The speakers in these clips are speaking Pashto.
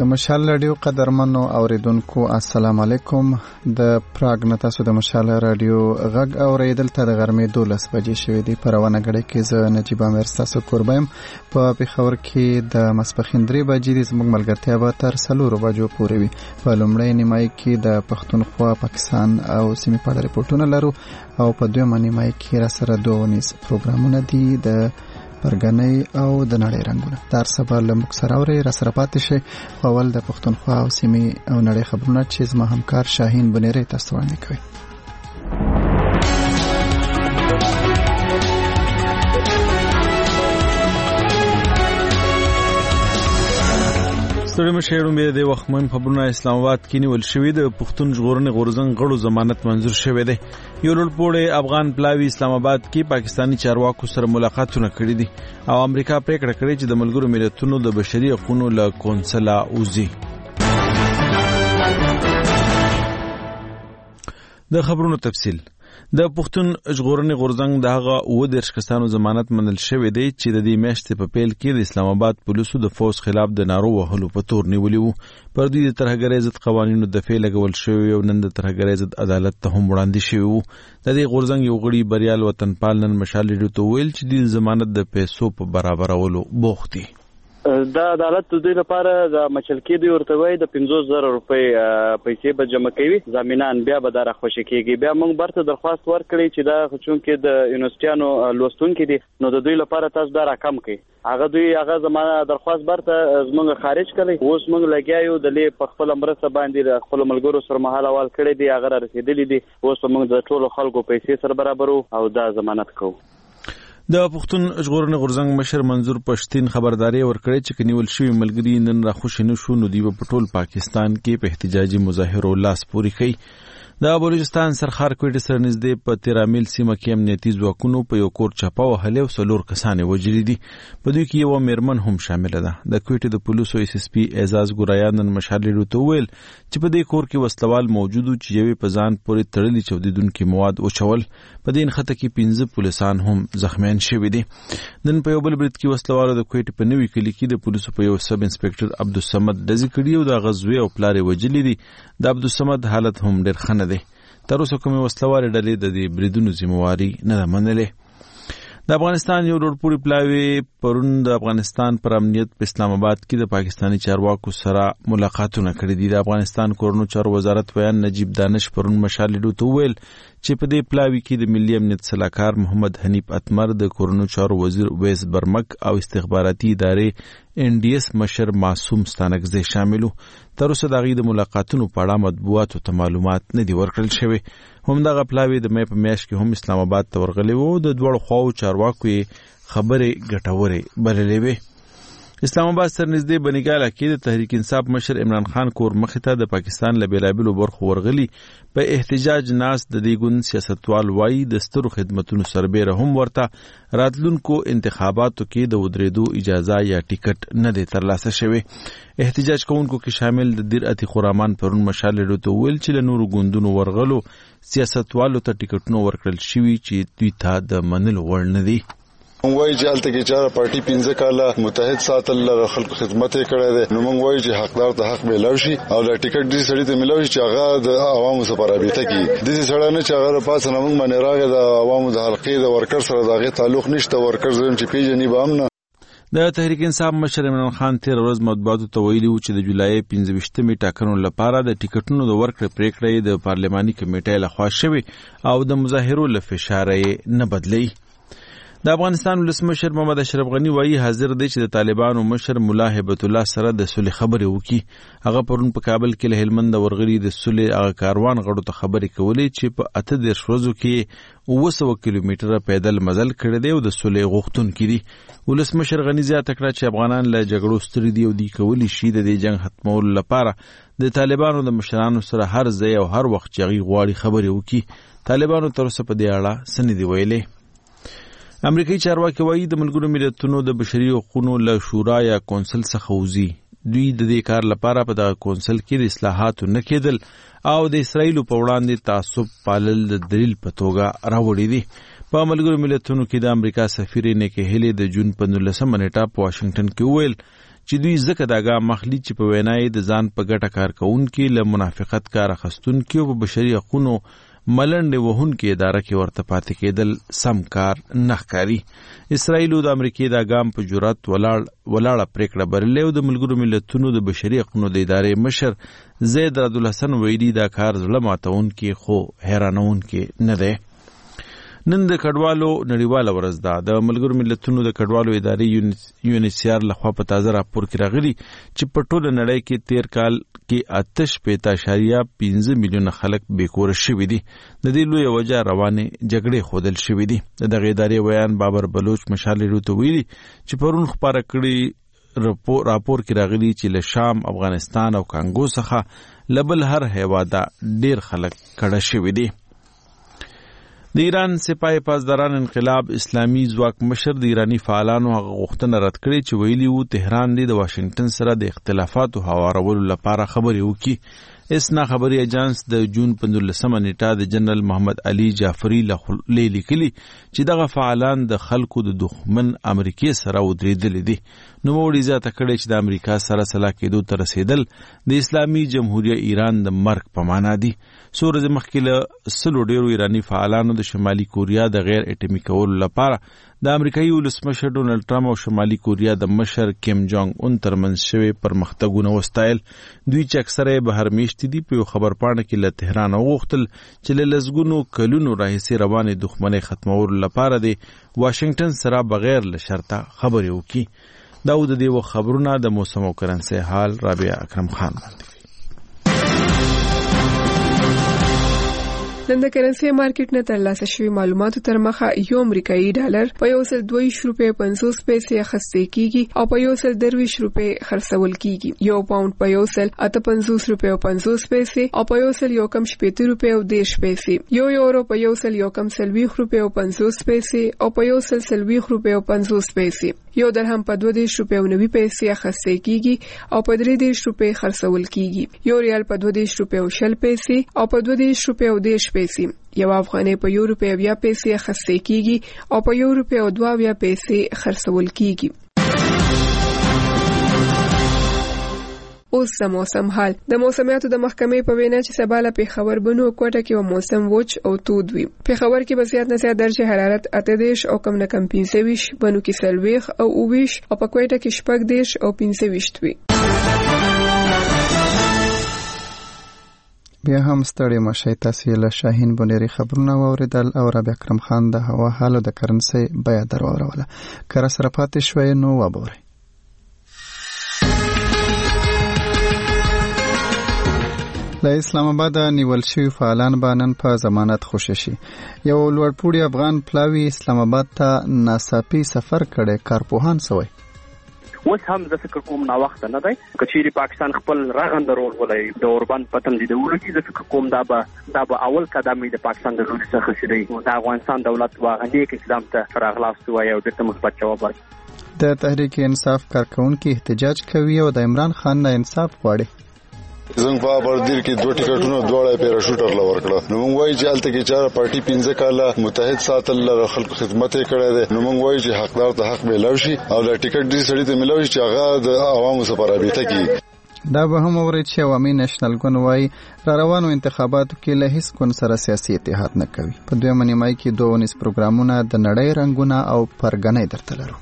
مشال رادیو قدرمنو اوریدونکو السلام علیکم. د پراګ نه تاسو د مشال رادیو غږ اوریدل ته د غرمې 12 بجې شوې دي. پروانه غړي کې زه نجيب امیر تاسو قربایم. په پیښور کې د مسپخین 3 بجې د زموږ ملګرتیا به تر 4 بجو پورې وي. په لومړۍ نیمای کې د پښتونخوا، پاکستان او سیمې په اړه رپورټونه لرو او په دویمه نیمای کې را سره دوه نس پروګرامونه دي د پرګنۍ او د نړۍ رنگونه. در سبا لمک سراوري را سره پاتې شي. اول د پښتونخوا او سیمې او نړۍ خبرونه چې زما همکار شاهین بنيري تاسو وړاندې کوي. ستړي مشهورو مې د وخت مهم خبرونه اسلام آباد کې نیول شوې د پښتون ژغورنې غورځنګ غړو ضمانت منظور شوې ده. یو لوړپوړی افغان پلاوی اسلام آباد کې پاکستانی چارواکو سره ملاقاتونه کړي دي او امریکا پریکړه کړې چې د ملګرو ملتونو د بشري حقوقو له کونسله وزي. د خبرونو تفصیل. د پښتون ژغورنې غورځنګ دغه 19 کسانو ضمانت منل شوې دی چې د دې میاشتې په پیل کې د اسلام آباد پولیسو د فوج خلاف د نارو وهلو په تور نیولي وو. پر دوی د ترهګرۍ ضد قوانینو دفعه لګول شوی او نن د ترهګرۍ ضد عدالت ته هم وړاندې شوی وو. د دې غورځنګ یو غړي بریال وطنپال نن مشال ریډیو ته ویل چې د ضمانت د پیسو په برابرولو بوخت دي. دا عدالت د دوی لپاره د مچلکی دی ورته وای د 500,000 روپۍ پیسې به جمع کوي، ضامنان بیا به دره خوشی کیږي. بیا موږ برته درخواست ورکړی چې دا خچون کې د یونیورسيټانو لوستونکو دي نو د دوی لپاره تاسو دا رقم کوي. هغه زمانه درخواست برته زمونږ خارج کړي. اوس موږ لګیاو د لې په خپل مرسته باندې خپل ملګرو سره مهاله وال کړی دی، هغه رسیدلی دي. اوس موږ د ټولو خلکو پیسې سره برابرو او دا ضمانت کوو. د پښتون ژغورنې غورځنګ مشر منظور پښتين خبرداري ورکړې چې کنيول شوی ملګری نن را خوشی نشو نو دی په ټول پاکستان کې په احتجاجي مظاهرو لاس پوري کوي. د بلوچستان سرخار کوټه سره نږدې په 13 میل سیمه کې امنیتي ځواکونو په یو کور چپا وهلې او 4 کسان وژلي دي. په دوی کې یو میرمن هم شامل ده. د کوټه د پولیسو اس اس پی اعزاز ګورایان نن مشالې روته ویل چې په دې کور کې وسلوال موجود چې یوې په ځان پورې تړلې چودیدونکو مواد او چول. په دې خطه کې 15 پولیسان هم زخمیان شوي دي. نن په یو بل برید کې وسلوالو د کوټه په نوې کلی کې د پولیسو په یو سب انسپکټر عبدالصمد دزي کړي او د غزوی او پلار وجلي دي. د عبدالصمد حالت هم ډېر ښه نه دی. تر اوسه کومې وسلوالې ډلې د دې بریدونو ذمہواری نه منلې. د افغانستان یو لوړپوړی پلاوی پرون د افغانستان پر امنیت په اسلام آباد کې د پاکستانی چارواکو سره ملاقاتونه کړي دي. د افغانستان کورنو چارو وزارت ویان نجیب دانش پرون مشال ریډیو ته ویل چې په دې پلاوی کې د ملي امنیت صلاحکار محمد حنیف اتمر، د کورنو چارو وزیر ویس برمک او استخباراتي ادارې NDS مشر معصوم ستانکزی شاملو. تر اوسه د غي د ملاقاتونو په اړه مطبوعاتو ته معلومات نه دي ورکړل شوی. هم دغه پلاوی د مې په میاشت کې هم اسلام آباد ته ورغلی وو. د دوړو خواو چارواکو خبرې ګټورې بللې وې. اسلام آباد سره نږدې بنګاله کې د تحریک انصاف مشر عمران خان کور مخې ته د پاکستان له بیلابیلو برخو ورغلي. په احتجاج ناس د دې ګوند سیاستوال وایي د سترو خدمتونو سربېره هم ورته راتلونکو انتخاباتو کې د ودرېدو اجازه یا ټیکټ نه دی ترلاسه شوی. احتجاج کوونکو کې شامل د دیر اتی خرامان پرون مشال ریډیو ته ویل چې له نورو ګوندونو ورغلو سیاستوالو ته ټیکټونه ورکړل شوي چې دوی ته د منلو وړ نه دي. مونږ وایي چې هلته کې چاره پارټي 15 کاله متحد ساتل له خلکو خدمت یې کړی دی. نو مونږ وایي چې حقدار ته حق میلاو شي او د ټیکټ دې سړي ته میلاو شي چې هغه د عوامو سره رابطه کوي. دې سړی نه چې هغه پاسه نه مونږ باندې راغی د عوامو د حلقې د ورکر سره د هغې تعلق نشته. ورکر زم چې پیژني به هم نه. د تحریک انصاف مشر عمران خان تیر ورځ مطبوعاتو ته ویلي و چې د جولای 15 ټاکنو لپاره د ټیکټونو د ورکړې پریکړه د پارلماني کمیټې لخوا شوې او د مظاهرو له فشار نه بدلی. د افغانستان ولسمشر محمد اشرف غنی وایي حاضر دی چې د طالبانو مشر مولا هیبت الله سره د صلح خبرې وکړي. هغه پرون په کابل کې له هلمند ورغلي د صلح هغه کاروان غړو ته خبرې کولې چې په 18 ورځو کې 900 کیلومتره پیدل مزل کړی دی او د صلح غوښتونکي دي. ولسمشر غنی زیاته کړه چې افغانان له جګړو ستړي دي او دوی کولی شي د دې جنگ ختمولو لپاره د طالبانو د مشرانو سره هر ځای او هر وخت چې هغوی غواړي خبرې وکړي. طالبانو تر اوسه په دې اړه څه نه دي ویلي. امریکایي چارواکي وایي د ملګرو ملتونو د بشري حقوقو له شورا یا کونسل څخه وځي. دوی د دې کار لپاره په دغه کونسل کې د اصلاحاتو نه کېدل او د اسرائیل په وړاندې تعصب پالل د دلیل په توګه راوړي دي. په ملګرو ملتونو کې د امریکا سفیر نیکی هیلی د جون په 19 نیټه په واشنگټن کې ویل چې دوی ځکه دا ګام اخلي چې په وینای د ځان په ګټه کار کوونکي له منافقت کار اخیستونکي او په بشري حقوقو ملنډې وهونکي اداره کې ورته پاتې کېدل سم کار نه ښکاري. اسرائیل د امریکې دا ګام په جرأت ولاړه پریکړه بللې او د ملګرو ملتونو د بشري حقوقو د ادارې مشر زید راد الحسن ویلي دا کار زړه ماتونکي خو حیرانونکي نه دی. نن د کډوالو نړیواله ورځ ده. د ملګرو ملتونو د کډوالو ادارې یونیسیار لخوا په تازه راپور کې راغلي چې په ټوله نړۍ کې 13 کال کې 8.5 میلیونه خلک بیکوره شوي دي. د دې لویه وجه روانې جګړې ښودل شوي دي. دغه ادارې ویان بابر بلوچ مشال ته ویلي چې پرون خپاره کړي راپور کې راغلي چې له شام، افغانستان او کانګو څخه لبل هر هیواده ډیر خلک کډه شوي دي. د ایران سپاه پاسداران انقلاب اسلامي ځواک مشر د ایرانی فعالانو هغه غوښتنه رد کړې چې ویلي وو تهران د واشنگټن سره د اختلافاتو هوارولو لپاره خبرې وکړي. اسنا خبري اجانس د جون 15 نیټه د جنرال محمد علي جعفری لیکلي چې دغه فعالان د خلکو د دښمن امریکای سره ودرېدل دي. نو وړي ځاته کړي چې د امریکا سره سلا کېدو ته رسیدل د اسلامي جمهوریت ایران د مرګ په معنا دي. سورز مخکې له سلو ډیرو ایرانی فعالانو د شمالي کوریا د غیر اټمی کولو لپاره د امریکایي ولسمشر ډونالد ټرمپ او شمالي کوریا د مشر کیم جونګ اون ترمنځ شوی پرمختګونه وستایل. دوی چې اکثره بهر میشتي دي په خبرپاڼه کې له تهران وغوښتل چې له لزګونو کلونو راهیسې روانې دښمنۍ ختمولو لپاره د واشنگټن سره بغیر له شرطه خبرې وکړي. دا د دې خبرونه د موسم او کرنسي حال رابعه اکرم خان باندې. نن د کرنسي مارکیټ نه ترلاسه شوی معلوماتو تر مخه یو امریکایي ډالر په 1.2.50 پیسې اخیستل کیږي او په 1.2 روپے خرڅول کیږي. یو پاوند په 1.58 روپے او 50 پیسې او په 1.17 روپے او 10 پیسې. یو یورو په 1.40 روپے او 50 پیسې او په 1.40 روپے او 50 پیسې. یو درهم په 2 روپے او 90 پیسې اخیستل کیږي او په 3 روپے خرڅول کیږي. یو ریال په 2 روپے او 60 پیسې او په 2 روپے او 10 پیسې. یو افغانۍ په 1 روپے او 20 پیسې اخیستل کیږي او په 1 روپے او 2 پیسې خرڅول کیږي. اوس د موسم حال. د موسمیاتو د محکمې په وینا چې سبا له پیښور بنو کوټه کې موسم وچ او تود وي. پیښور کې به زیات نه زیات درجه حرارت 28 او کم نه کم 25، بنو کې 40 او 20 او په کوټه کې 14 او 25 وي. بیا هم ستړي مشي. تاسو له شاهین بونيري خبرونه واوریدل او رابع اکرم خان د هوا حالو د کرنسي بیا دروازه کر سره پاتې شوي نو وبوري. له اسلام آباد نیول شوی فعالان بانن په ضمانت خوشی شي. یو لوړپوړی افغان پلاوی اسلام آباد ته ناڅاپي سفر کړي. کارپوهان سوی اوس هم د فکر کوم نا وخت نه دی کچېری پاکستان خپل رغند رول ولې د اوربان پتن دي ولګي د فکر کوم دا به اول قدم دی د پاکستان د لوري څخه شې د افغانستان دولت واغندي کې اقدام ته راغلاست وای او د مثبت جواب ورکړ. د تحریک انصاف کارکونکو احتجاج کوي او د عمران خان نه انصاف غواړي. زنګ په بردیر کې 2 ټیکټونه دواړه پیراشوټر لور کړه. نو موږ وایي چې الته کې چاره پارټي 15 کاله متحد ساتل له خلکو خدمت کړي دي. نو موږ وایي چې حقدار ته حق ملو شي او د ټیکټ دې سړي ته ملو شي چې هغه د عوامو سره رابطه کوي. دا به هم اوري چې عوامي نېشنل ګوند وایي را روانو انتخاباتو کې له هیڅ کون سره سیاسي اتحاد نه کوي. په دویمه نیمه کې 2 پروګرامونه د نړۍ رنگونه او پرګنې درته لرو.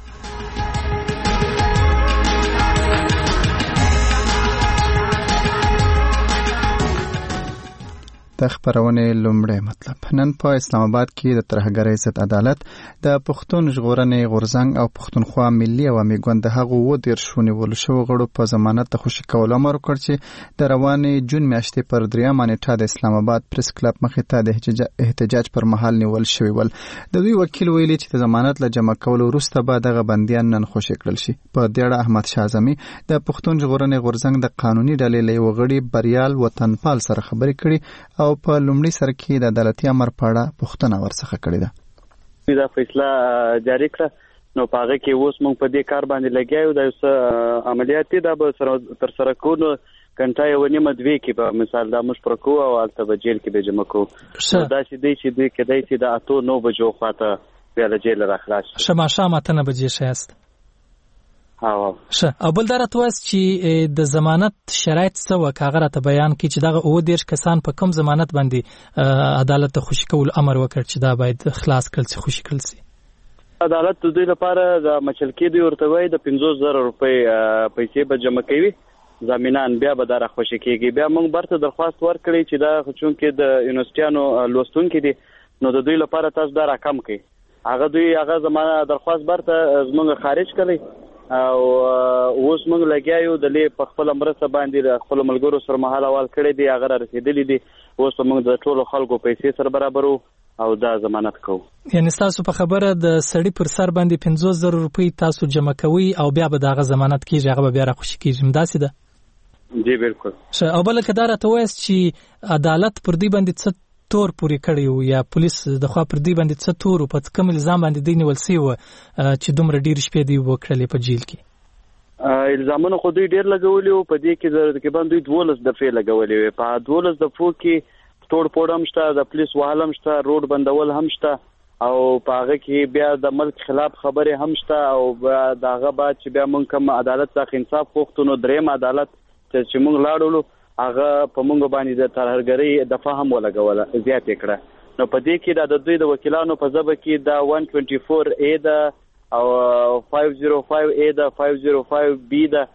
د خبرونې لومړی مطلب. نن په اسلام آباد کې د ترهګرۍ ضد عدالت د پښتون ژغورنې غورځنګ او پښتونخوا ملي عوامي ګوند هغه و ډیر شونی ول شو غړو په ضمانت د خوشی کول امر وکړ چې د روانې جون میاشتې پر 3 نیټه د اسلام آباد پریس کلب مخې ته د احتجاج پر مهال نیول شوی ول. د دوی وکیل ویلي چې د ضمانت له جمع کولو وروسته به دغه بندیان نن خوشی کړل شي. په دې اړه احمد شاه اعظمي د پښتون ژغورنې غورځنګ د قانوني ډلې له وغړي بریال وطنپال سره خبرې کړي او په لومړي سر کې د عدالتي امر په اړه پوښتنه ورڅخه کړې ده. دا فیصله جاری کړه نو پاره کې اوس موږ په دې کار باندې لګیاو. د عملیات دا به تر سره کوو کنټای ونیمه دوی کې به مثال دا مش پر کو او البته به جیل کې به جمع کو. دا چې دوی کدای چې د 8-9 بجو خواته بیا له جیل راخلاص. شمه شامه ته 9 بجې شایست. او بل دا راته وایاست چې د ضمانت شرایط څه وه که هغه راته بیان کړي چې دغه 29 کسان په کوم ضمانت باندې عدالت ته خوشي کولو امر وکړ چې دا باید خلاص کړل شي خوشي کړل شي عدالت د دوی لپاره د مچل کېدو ورته وایي د 50,000 روپۍ پیسې به جمع کوي ضامنان بیا به دا راخوشي کېږي بیا موږ برته درخواست ورکړی چې دا چونکې د یونیورسټیانو لوستونکي دي نو د دوی لپاره تاسو دا راکم کړئ هغه زمانه درخواست برته زموږ خارج کړی او اوس موږ لګیا یو د لې په خپل مرسته باندې خپل ملګرو سره مهال اول کړی دی هغه رسیدلی دی اوس موږ د ټولو خلکو پیسې سره برابرو او دا ضمانت کوو یعنی تاسو په خبره د سړی پر سر باندې 50,000 روپۍ تاسو جمع کوي او بیا به دغه ضمانت کیږي هغه بیا راخوشي کیږي همداسې ده جی بالکل او بل کدا راته وایست چې عدالت پر دې باندې څه تور پوری کړی یا پولیس د خوا پر دې باندې څه تور په کوم الزام باندې دی نیول سی و چې دومره ډیر شپې دی وکړلې په جیل کې الزامونه خو دوی ډیر لګولي او په دې کې د باندې 12 دفعې لګولي په 12 دفعو کې توړ پوډم شته د پولیس وهلم شته روډ بندول هم شته او په هغه کې بیا د ملک خلاف خبره هم شته او داغه بعد چې بیا مونږ کوم عدالت څخه انصاف غوښتنو دریم عدالت چې مونږ لاړو هغه په مونږ باندې د ترهګرۍ د فهم ولګوله زیات کړه نو په دې کې د دوی د وکیلانو په ځبه کې د 124A د او 505A د 505B د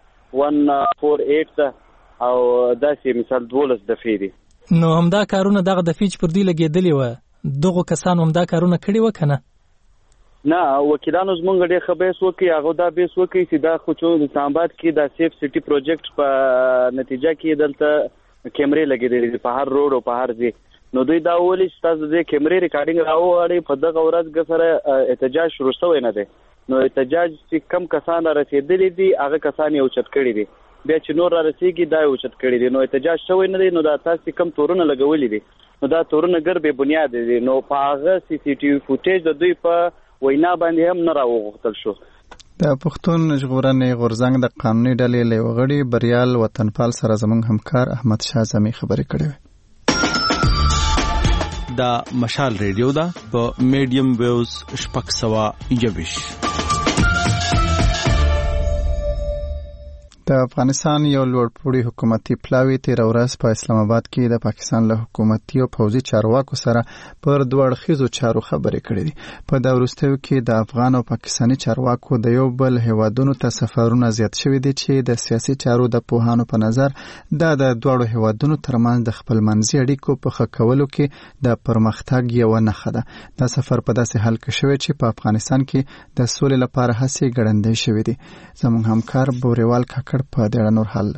148 د او داسې مثال 12 دفعې دي نو همدا کارونه دغه د فیچ پر دی لګیدلی و دغه کسانو همدا کارونه کړی و کنه نه وکیلانو زمونږ ډېر خبرې وکړي هغه دا بیس وکړي چې دا خو چې د اسلام آباد کې د سیف سټي پروجیکټ په نتیجه کې دلته کیمرې لګېدلې په هر روډ او په هر ځای نو دوی دا ویلي چې تاسو د کیمرې ریکارډینګ راوړئ په دغه ورځ سره احتجاج شروع شوی نه دی نو احتجاج چې کم کسان رسیدلي دي هغه کسان یې اوچت کړي دي بیا چې نور را رسیږي دا اوچت کړي دي نو احتجاج شوی نه دی نو دا تاسو کم تورونه لګولي دي نو دا تورونه ګر به بنیاد دي نو په هغه CCTV فوټیج د دوی په وینا باندې هم نه راوغوښتل شو د پښتون ژغورنې غورځنګ د قانوني ډلې له وغړي بریال وطنپال سره زموږ همکار احمد شاه زمي خبرې کړې دا مشال ریډیو دا په میډیم ویوز شپږ سوه یویش د افغانستان یو لوړپوړي حکومتي پلاوی تیر ورځ په اسلام آباد کې د پاکستان له حکومتي او پوځي چارواکو سره پر دوه اړخیزو چارو خبرې کړې دي په دا وروستیو کې د افغان او پاکستاني چارواکو د یو بل هیوادونو ته سفرونه زیات شوي دي چې د سیاسي چارو د پوهانو په نظر دا د دواړو هیوادونو ترمنځ د خپلمنځي اړیکو په ښه کولو کې د پرمختګ یوه نښه ده دا سفر په داسې حال کې شوی چې په افغانستان کې د سولې لپاره هڅې ګړندۍ شوې دي زموږ همکار بوریوال کاکړ په ډېر نور حال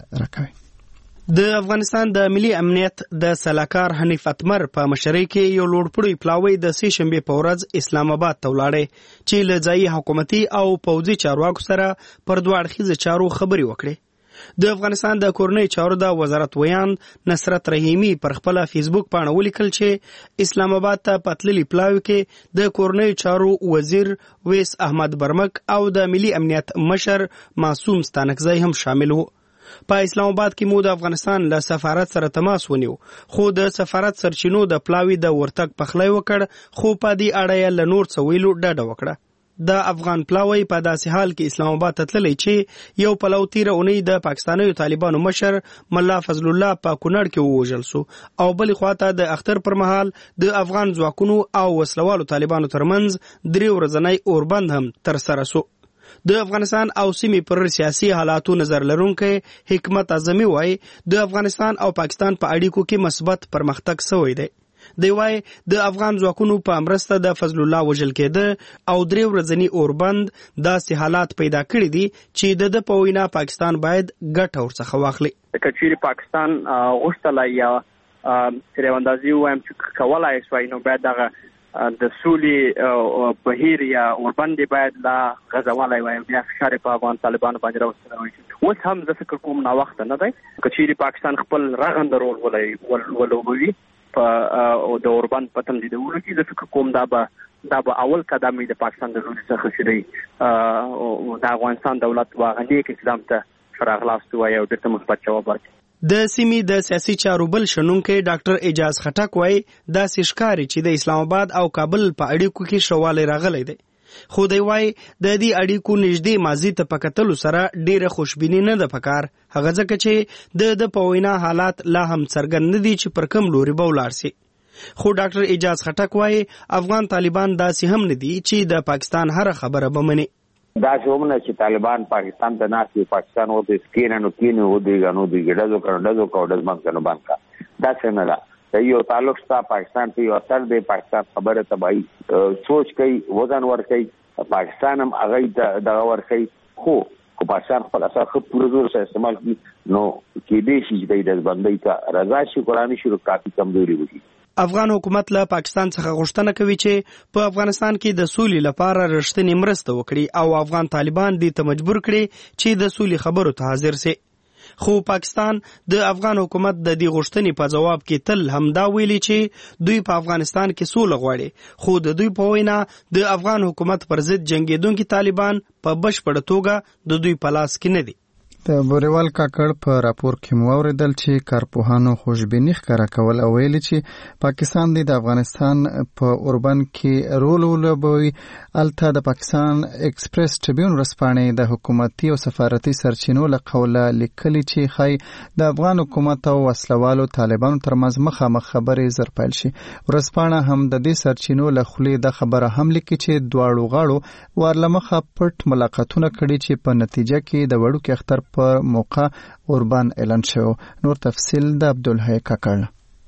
راکوي د افغانستان د ملي امنیت د سلاکار حنیف اتمر په مشرۍ کې یو لوړپوړی پلاوی د سې شنبې په ورځ اسلام آباد ته ولاړی چې له ځایي حکومتي او پوځي چارواکو سره پر دوه اړخیزو چارو خبرې وکړې د افغانستان د کورنۍ چارو د وزارت ویان نصرت رحیمی پر خپل فیسبوک باندې ولیکل چې اسلام آباد ته پتللی پلاوی کې د کورنۍ چارو وزیر ویس احمد برمک او د ملي امنیت مشر معصوم ستانکزی هم شامل وو په اسلام آباد کې مو د افغانستان له سفارت سره تماس ونیو خو د سفارت سرچینو د پلاوی د ورتګ پخلی وکړ خو په دې اړه یې له نور څه ویلو ډډه وکړه د افغان پلاوی په داسې حال کې اسلام آباد ته تللی چې یو پلو تیره اونۍ د پاکستانیو طالبانو مشر ملا فضل الله په کونړ کې ووژل سو او بلې خواته د اختر پر مهال د افغان ځواکونو او وسلوالو طالبانو ترمنځ 3 ورځنی اوربند هم ترسره سو د افغانستان او سیمې پر سیاسي حالاتو نظر لرونکي حکمت اعظمي وایي د افغانستان او پاکستان په اړیکو کې مثبت پرمختګ شوی دی دی وایي د افغان ځواکونو په مرسته د فضل الله وژل کېده او 3 ورځنی اوربند داسې حالات پیدا کړي دي چې د په وینا پاکستان باید ګټه ورڅخه واخلي کچېرې پاکستان غوښتلای یا تیراندازي وایم چې کولای شوی نو باید دغه د سولې بهیر یا اوربند باید لا غزوالای وایم بیا فشار په افغان طالبانو باندې راوستل اوس هم د فکر کوم نا وخت نه دی کچېرې پاکستان خپل رغند رول ولوي په د اوربند پتن دي د ولکې د فکر کوم دا به اول قدم د پاکستان د لوري څخه شي او د افغانستان دولت واغني کې اقدام ته فراغلاست وایي او د مثبت جواب ورکړي د سیمې د سیاسي چارو بل شنونکي ډاکټر اجاز خټک وایي دا سشکاري چې د اسلام آباد او کابل په اړیکو کې شواله راغلی دی خو دی وای د دې اړیکو نږدې ماضي ته په کتلو سره ډیره خوشبیني نه ده پکار، هغه ځکه چې د په وینا حالات لا هم څرګند نه دي چې پر کوم لوري به ولاړ سي. خو ډاکټر اعجاز خټک وای افغان طالبان داسې هم نه دي چې د پاکستان هر خبره به مني. دا شومنه چې طالبان پاکستان ته ناسي، پاکستان وته سکینانو کینو ودیګانو دیګړو کړهدو کوډز مګنو بانکا دا څنګه دا یو تعلق ستا پاکستان ته یو اثر دی. پاکستان خبره تبعی سوچ کوي، وزن ور کوي، پاکستان هم هغه دغه ور کوي، خو پاکستان خپل اثر خپل پوره زور سره استعمال کوي نو کې دې شي د بندۍ کا رضا شي قرآني شروع کافي کمزوري وي. افغان حکومت له پاکستان څخه غوښتنه کوي چې په افغانستان کې د سولې لپاره رښتینی مرسته وکړي او افغان طالبان دې ته مجبور کړي چې د سولې خبرو ته حاضر سي. خو پاکستان د افغان حکومت د دې غوښتنې په جواب کې تل همدا ویلي چې دوی په افغانستان کې سوله غواړي، خو د دوی په وینا د افغان حکومت پر ضد جنگیدونکي طالبان په بشپړه توګه د دوی په لاس کې نه دي. د بوریوال کاکړ په راپور کې مو اوریدل چې کارپوهانو خوشبیني ښکاره کول او ویلي چې پاکستان د افغانستان په اوربند کې رول ولوبوي. الته د پاکستان ایکسپریس ټریبیون ورځپاڼې د حکومتي او سفارتي سرچینو له قوله لیکلي چې خای د افغان حکومت او وسلوالو طالبانو ترمنځ مخامخ خبرې زر پیل شي. ورځپاڼه هم د دې سرچینو له خولې د خبره هم لیکي چې دواړو غاړو ورلمخه پټ ملاقاتونه کړي چې په نتیجه کې د وړوکي اختر پر موقع اوربان اعلان شو. نور تفصیل د عبدالحی کاکړ.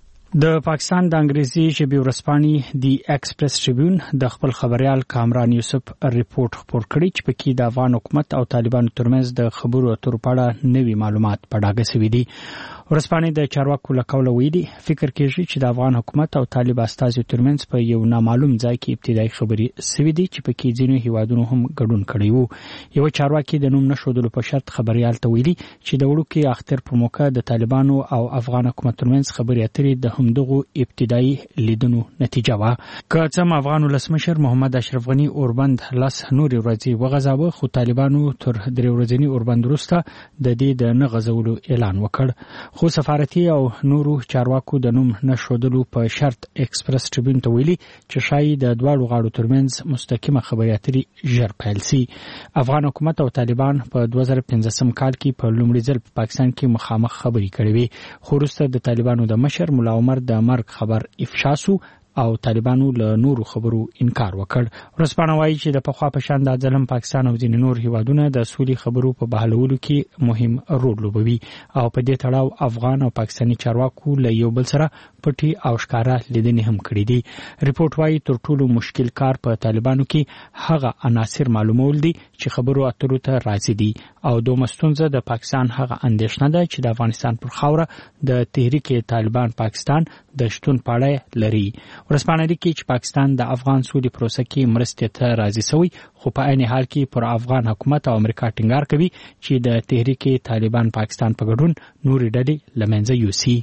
د پاکستان د انګریزي ژبې ورځپاڼې دی ایکسپریس ټریبیون د خپل خبريال کامران یوسف ریپورت خپور کړی چې پکې د افغان حکومت او طالبانو ترمنځ د خبرو اترو په اړه نوي معلومات په ډاګه شوي دي. ورځپاڼې د چارواکو له قوله ویلي فکر کېږي چې د افغان حکومت او طالب استازو ترمنځ په یو نامعلوم ځای کې ابتدایي خبرې شوي دي چې پکې ځینو هیوادونو هم ګډون کړی وو. یو چارواکي د نوم نشودلو په شرط خبريال ته ویلي چې د وړوکي اختر په موقع د طالبانو او افغان حکومت ترمنځ خبرې اترې د همدغه ابتدایي لیدنو نتیجه وا. که څه افغان ولسمشر محمد اشرف غنی اوربند لاس نور ورځي وغځاوه، خو طالبانو تر درې ورځې اوربند وروسته د دې د نه غځولو اعلان وکړ. خو سفارتي او نورو چارواکو د نوم نشودلو په شرط ایکسپریس ټریبیون ته ویلي چې شاید د دواړو غاړو ترمنځ مستقیمه خبرې اترې ژر پیل سي. افغان حکومت او طالبان په 2015 کال کې په لومړي ځل په پاکستان کې مخامخ خبرې کړې وې، خو وروسته د طالبانو د مشر ملا عمر د مرګ خبر افشا سو او طالبانو له نورو خبرو انکار وکړ. ورځپاڼه وایي چې د پخوا په شان د ځلم پاکستان او ځینې نور هیوادونه د سولې خبرو په بحالولو کې مهم رول لوبوي او په دې تړاو افغان او پاکستاني چارواکو له یو بل سره پټي او ښکارا لیدنې هم کړې دي. ریپورت وایي تر ټولو مشکل کار په طالبانو کې هغه عناصر معلومول دي چې خبرو اترو ته راځي دي او دومره ستونزه د پاکستان هغه اندېښنه ده چې د افغانستان پر خاوره د تحریک طالبان پاکستان د شتون پاړه لري. ورځپاڼه لیکي چې پاکستان د افغان سولې پروسه کې مرستې ته راضي شوی، خو په عین حال کې پر افغان حکومت او امریکا ټینګار کوي چې د تحریک طالبان پاکستان په ګډون نورې ډلې له منځه یوسي.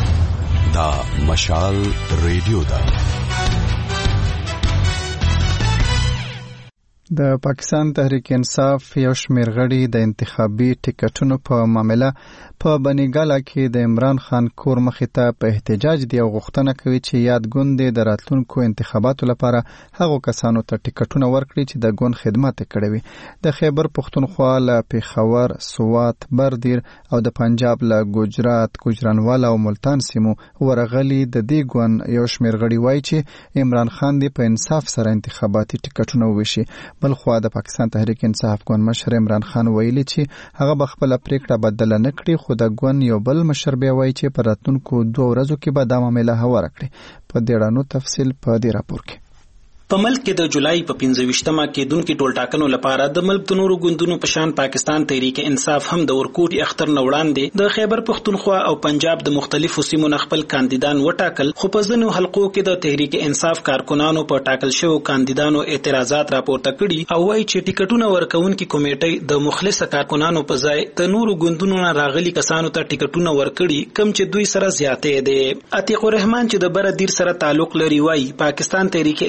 دا مشال ریډیو ده. د پاکستان تحریک انصاف یو شمېر غړي د انتخابي ټیکټونو په معاملې په بنیګالا کې د عمران خان کور مخې ته په احتجاج دی او غوښتنه کوي چې یاد ګوند د راتلونکو انتخاباتو لپاره هغو کسانو ته ټیکټونه ورکړي چې د ګوند خدمت کړي وي. د خیبر پښتونخوا له پیښور، سوات، بردیر او د پنجاب له ګجرات، ګوجرانوالا او ملتان سیمو ورغلي د دې ګوند یو شمېر غړي وایي چې عمران خان دی په انصاف سره انتخاباتي ټیکټونه وویشي. بل خو د پاکستان تحریک انصاف ګوند مشر عمران خان ویلي چې هغه به خپل پریکړه بدل نه کړي، خو د ګوند یو بل مشر بیا وایي چې په راتلونکو 2 ورځو کې به دا معامله هواره کړي. په دې اړه تفصیل په دې راپور کې. په ملک کې د جولای په 25مه کې دونکو ټولټاکنو لپاره د ملک د نورو ګوندونو په شان پاکستان تحریک انصاف هم د ورکوټي اختر نه وړاندې د خیبر پښتونخوا او پنجاب د مختلفو سیمو نه خپل کاندیدان وټاکل، خو په ځینو حلقو کې د تحریک انصاف کارکونانو په ټاکل شوو کاندیدانو اعتراضات راپورته کړي او وايي چې ټیکټونه ورکونکي کمیټې د مخلص کارکونانو په ځای د نورو ګوندونو نه راغلي کسانو ته ټیکټونه ورکړي، کم چې دوی سره زیاتې دي. عتیق الرحمن چې د بردیر سره تعلق لري وايي پاکستان تحریک انصاف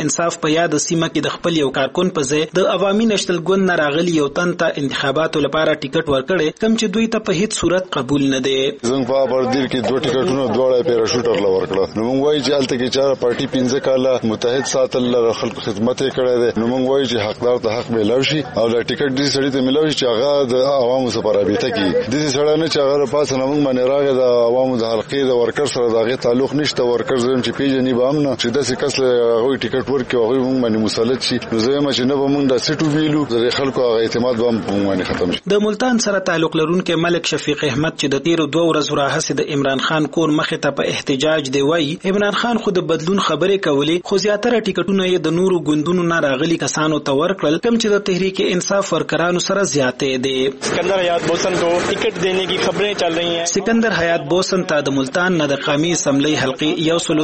په یاد سیمه کې د خپل یو کارکون په ځای د عوامي نشتل ګوند نه راغلي یو تن ته انتخاباتو لپاره ټیکټ ورکړي کوم چې دوی ته په هیڅ صورت قبول نه دی. زنګ په بردیر کې دوه ټیکټونه دواړه پیراشوټر لا ورکړه. نو موږ وایي چې الته کې چاره پارټي 15 کاله متحد ساتل خلکو خدمت کړي دي. نو موږ وایي چې حقدار ته حق ملو شي او دا ټیکټ دې سړی ته ملو شي چې هغه د عوامو سره رابطه کوي. دې سړی نه چې هغه پاسه نه موږ باندې راغی د عوامو د حلقې د ورکر سره دغه تعلق نشته. ورکر زم چې پیژنې به امنه چې داسې کس له هغه ټیکټ ورکړي هغه موږ باندې مسلط شي. نو زه ما چې نه به موږ د سټو ویلو د خلکو هغه اعتماد به موږ باندې ختم شي. د ملتان سره تعلق لرونکي ملک شفیق احمد چې د تیر 2 ورځې راهسه د عمران خان کور مخې ته په احتجاج دی وایي عمران خان خو د بدلون خبرې کولې خو زیاتره ټیکټونه یې د نورو ګوندونو نه راغلي کسانو ته ورکړل کوم چې د تحریک انصاف ورکرانو سره زیاتې دي. سکندر حیات بوسن کو ټیکټ دینے کی خبریں چل رہی ہیں. سکندر حیات بوسن ته د ملتان نه د قومي اسمبلی حلقې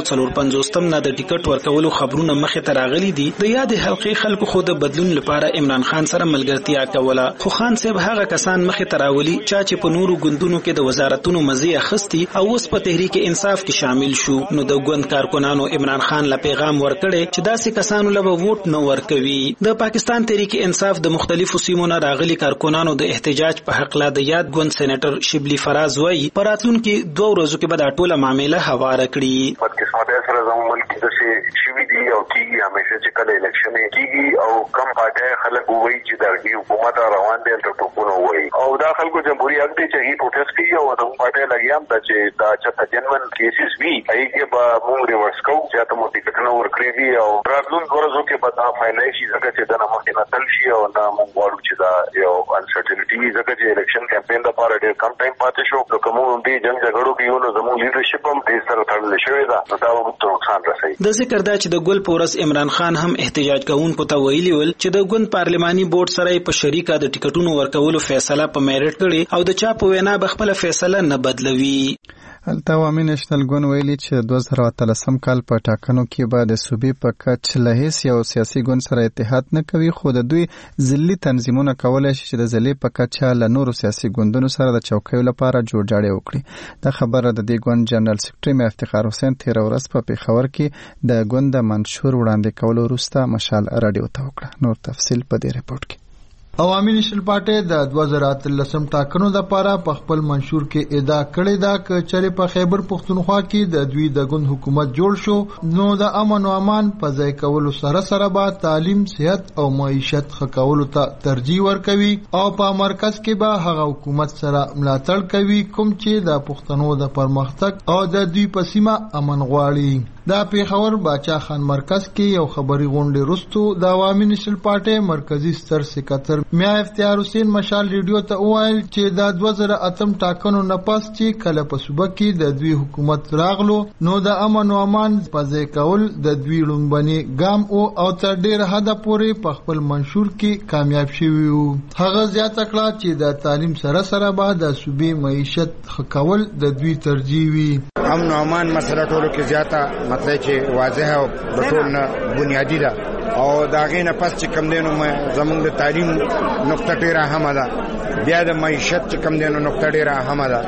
145 نه د ټیکټ ورکولو خبرونه مخې ته راغلي دي. د یاد حلقې خلکو خو د بدلون لپاره عمران خان سره ملګرتیا کوله خو خان صاحب هغه کسان مخې ته راولي چې په نورو ګوندونو کې د وزارتونو مزي اخستي او اوس په تحریک انصاف کې شامل شو. نو د ګوند کارکونانو عمران خان له پیغام ورکړي چې داسې کسانو له ووټ نه ورکوي. د پاکستان تحریک انصاف د مختلفو سیمو نه راغلي کارکونانو د احتجاج په حق لا د یاد ګوند سېنیټر شبلی فراز وایي په راتلونکو 2 ورځو کې به دا ټوله معاملې هواره کړي. پاکستان سره زموږ ملک د شوی دی او کیږي همیشه چې کله الیکشن کیږي او کم پاتې خلک وایي چې د حکومت روان دي تر ټوپونه وایي او دا خلکو جمهوریت حق دی چې هی پروتست کوي او د پاتې لګیام چې دا چې جنون کیسز وی هغه به موږ ریورس کوو چې تاسو ټیکټونه ورکړي دي او راتلونکو ورځو کې به دا فایلای شي ځکه چې دا نه مخکې نه تل شي او دا موږ غواړو چې دا یو انسرټینټی وي ځکه چې الیکشن کمپاین لپاره ډېر کم ټایم پاتې شو. نو کوم دې جنگ جګړو کې یو نو زموږ لیډرشپ هم دې سره تړل شوی دا دا موږ ته نقصان رسوي. د ذکر دا چې د ګل پورس عمران خان هم احتجاج کوونکو ته ویلي ول چې د ګوند پارلماني بورډ سره په شریکه د ټیکټونو ورکولو فیصله په میرټ کړي او د چا په وینا به خپل فیصله نه بدلوي. الته عوامي نېشنل ګوند ویلي چې 2013 کال په ټاکنو کې به د صوبې په کچ له هیڅ یو سیاسي ګوند سره اتحاد نه کوي خو د دوی ځلي تنظیمونه کولای شي چې د ځلې په کچ له نورو سیاسي ګوندونو سره د چوکیو لپاره جوړجاړی وکړي. دا خبره د دې ګوند جنرال سکرټري میر افتخار حسین تیر ورځ په پیښور کې د ګوند منشور وړاندې کولو وروسته مشال رادیو ته وکړه. نور تفصیل په دې ریپورت کې. عوامي نېشنل پارټي د 2013 ټاکنو لپاره په خپل منشور کې ادعا کړې ده چې چېرې په خیبر پښتونخوا کې د دوی د ګوند حکومت جوړ شو نو د امن او امان په ځای کولو سره سره به تعلیم، صحت او معیشت ښه کولو ته ترجیح ورکوي او په مرکز کې به هغه حکومت سره ملاتړ کوي کوم چې د پښتنو د پرمختګ او د دوی په سیمه امن غواړي. دا پیښور باچا خان مرکز کې یو خبري غونډه وروسته د عوامي نېشنل پارټي مرکزی ستر سکاتر میا افتخار حسین مشال ریډیو ته وویل چې د 2008 ټاکنو نه پس چې کله په صوبه کې د دوی حکومت راغلو نو د امن او امان په ځای کول د دوی لومبني ګام او تر ډېر حده پورې په خپل منشور کې کامیاب شوي وو. هغه زیاته کړه چې د تعلیم سره سره به د صوبې معیشت ښه کول د دوی ترجیح وي. امن او امان مسله ټولو کې زیاته مطلب چې واضح او د ټول نه بنیادی ده او دا غینه پس چې کم دینو زمونږ د تعلیم نقطه ډیره اهمه ده بیا د معیشت چې کم دینو نقطه ډیره اهمه ده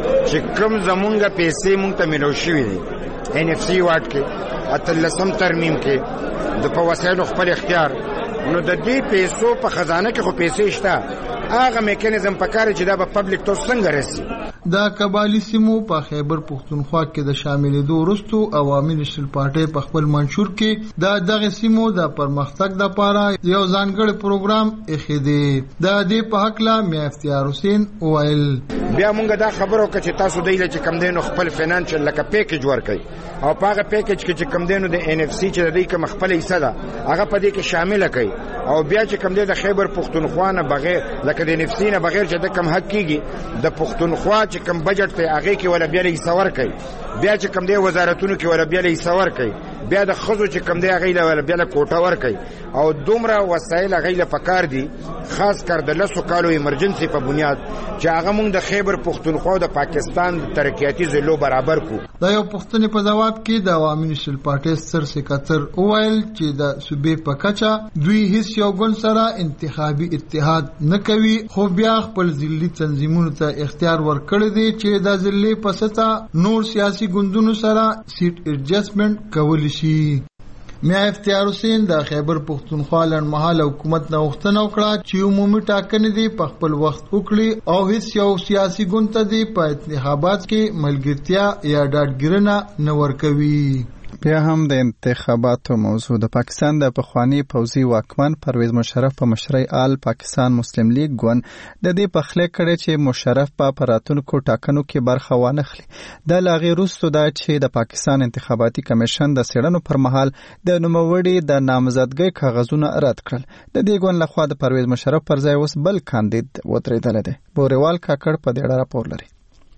چې کوم زمونږ پیسې مونږ ته ملو شوي دي NFC واټ کې اتلسم ترمیم کې د په وسایلو خپل اختیار نو د دې پیسو په خزانه کې خو پیسې شته هغه میکانیزم پکاره چې دا په پبلک تو څنګه رسي. د قبایلی سیمو په خیبر پښتونخوا کې د شاملېدو وروسته عوامي نېشنل پارټي په خپل منشور کې د دغه سیمو د پرمختګ لپاره یو ځانګړی پروګرام ایښی دی. د دې په حق لا میا افتخار حسین وویل بیا مونږ دا خبرو کې چې تاسو دیله چې کم دینو خپل فینانشل لکه پیکیج ورکړي او په هغه پیکیج کې چې کم دینو د NFC چې د دې کوم خپل حصہ ده هغه په دې کې شامل کړي او بیا چې کم دی د خیبر پښتونخوا نه بغیر لکه د NFC نه بغیر چې د کم حق کیږي د پښتونخوا چې کم بجټ ته هغه کې ولا بیا یې سور کوي بیا چې کم دی وزارتونو کې ولا بیا یې سور کوي بیا د خزو چې کم دی هغه له بیا له کوټه ور کوي او دومره وسایل هغه له پکار دي خاص کر د لسو کالو ایمرجنسي په بنیاد چې هغه مونږ د خیبر پښتونخوا د پاکستان ترقیاتي ضلعو برابر کو. دا یو پښتني په جواب کې د عوامي نېشنل پارټي ستر سکاتر وویل چې د صوبې په کچه دوی هیڅ یو ګوند سره انتخابي اتحاد نه کوي خو بیا خپل ځلي تنظیمونو ته اختیار ورکړی دی چې د ځلې په سطح نور سیاسي ګوندونو سره سیټ ایډجسټمنټ کولی شي. میا افتیار حسین د خیبر پښتونخوا لنډمهاله حکومت نه غوښتنه وکړه چې عمومي ټاکنې دې په خپل وخت وکړي او هیڅ یو سیاسي ګوند ته دې په انتخابات کې ملګرتیا یا ډاډګیرنه نه ورکوي. بیا هم د انتخاباتو موضوع د پاکستان د پخوانی پوځي واکمن پرویز مشرف په مشرۍ آل پاکستان مسلم لیگ ګوند د دې پخلی کړی چې مشرف په راتلونکو ټاکنو کې برخه وانخلي. د لاغې وروسته دا چې د پاکستان انتخاباتي کمیشن د څېړنو پر مهال د نوموړي د نامزدګۍ کاغذونه رد کړل. د دې ګوند لخوا د پرویز مشرف پر ځای اوس بل کاندید ودرېدلی دی. بوریوال کاکړ په دې اړه راپور لري.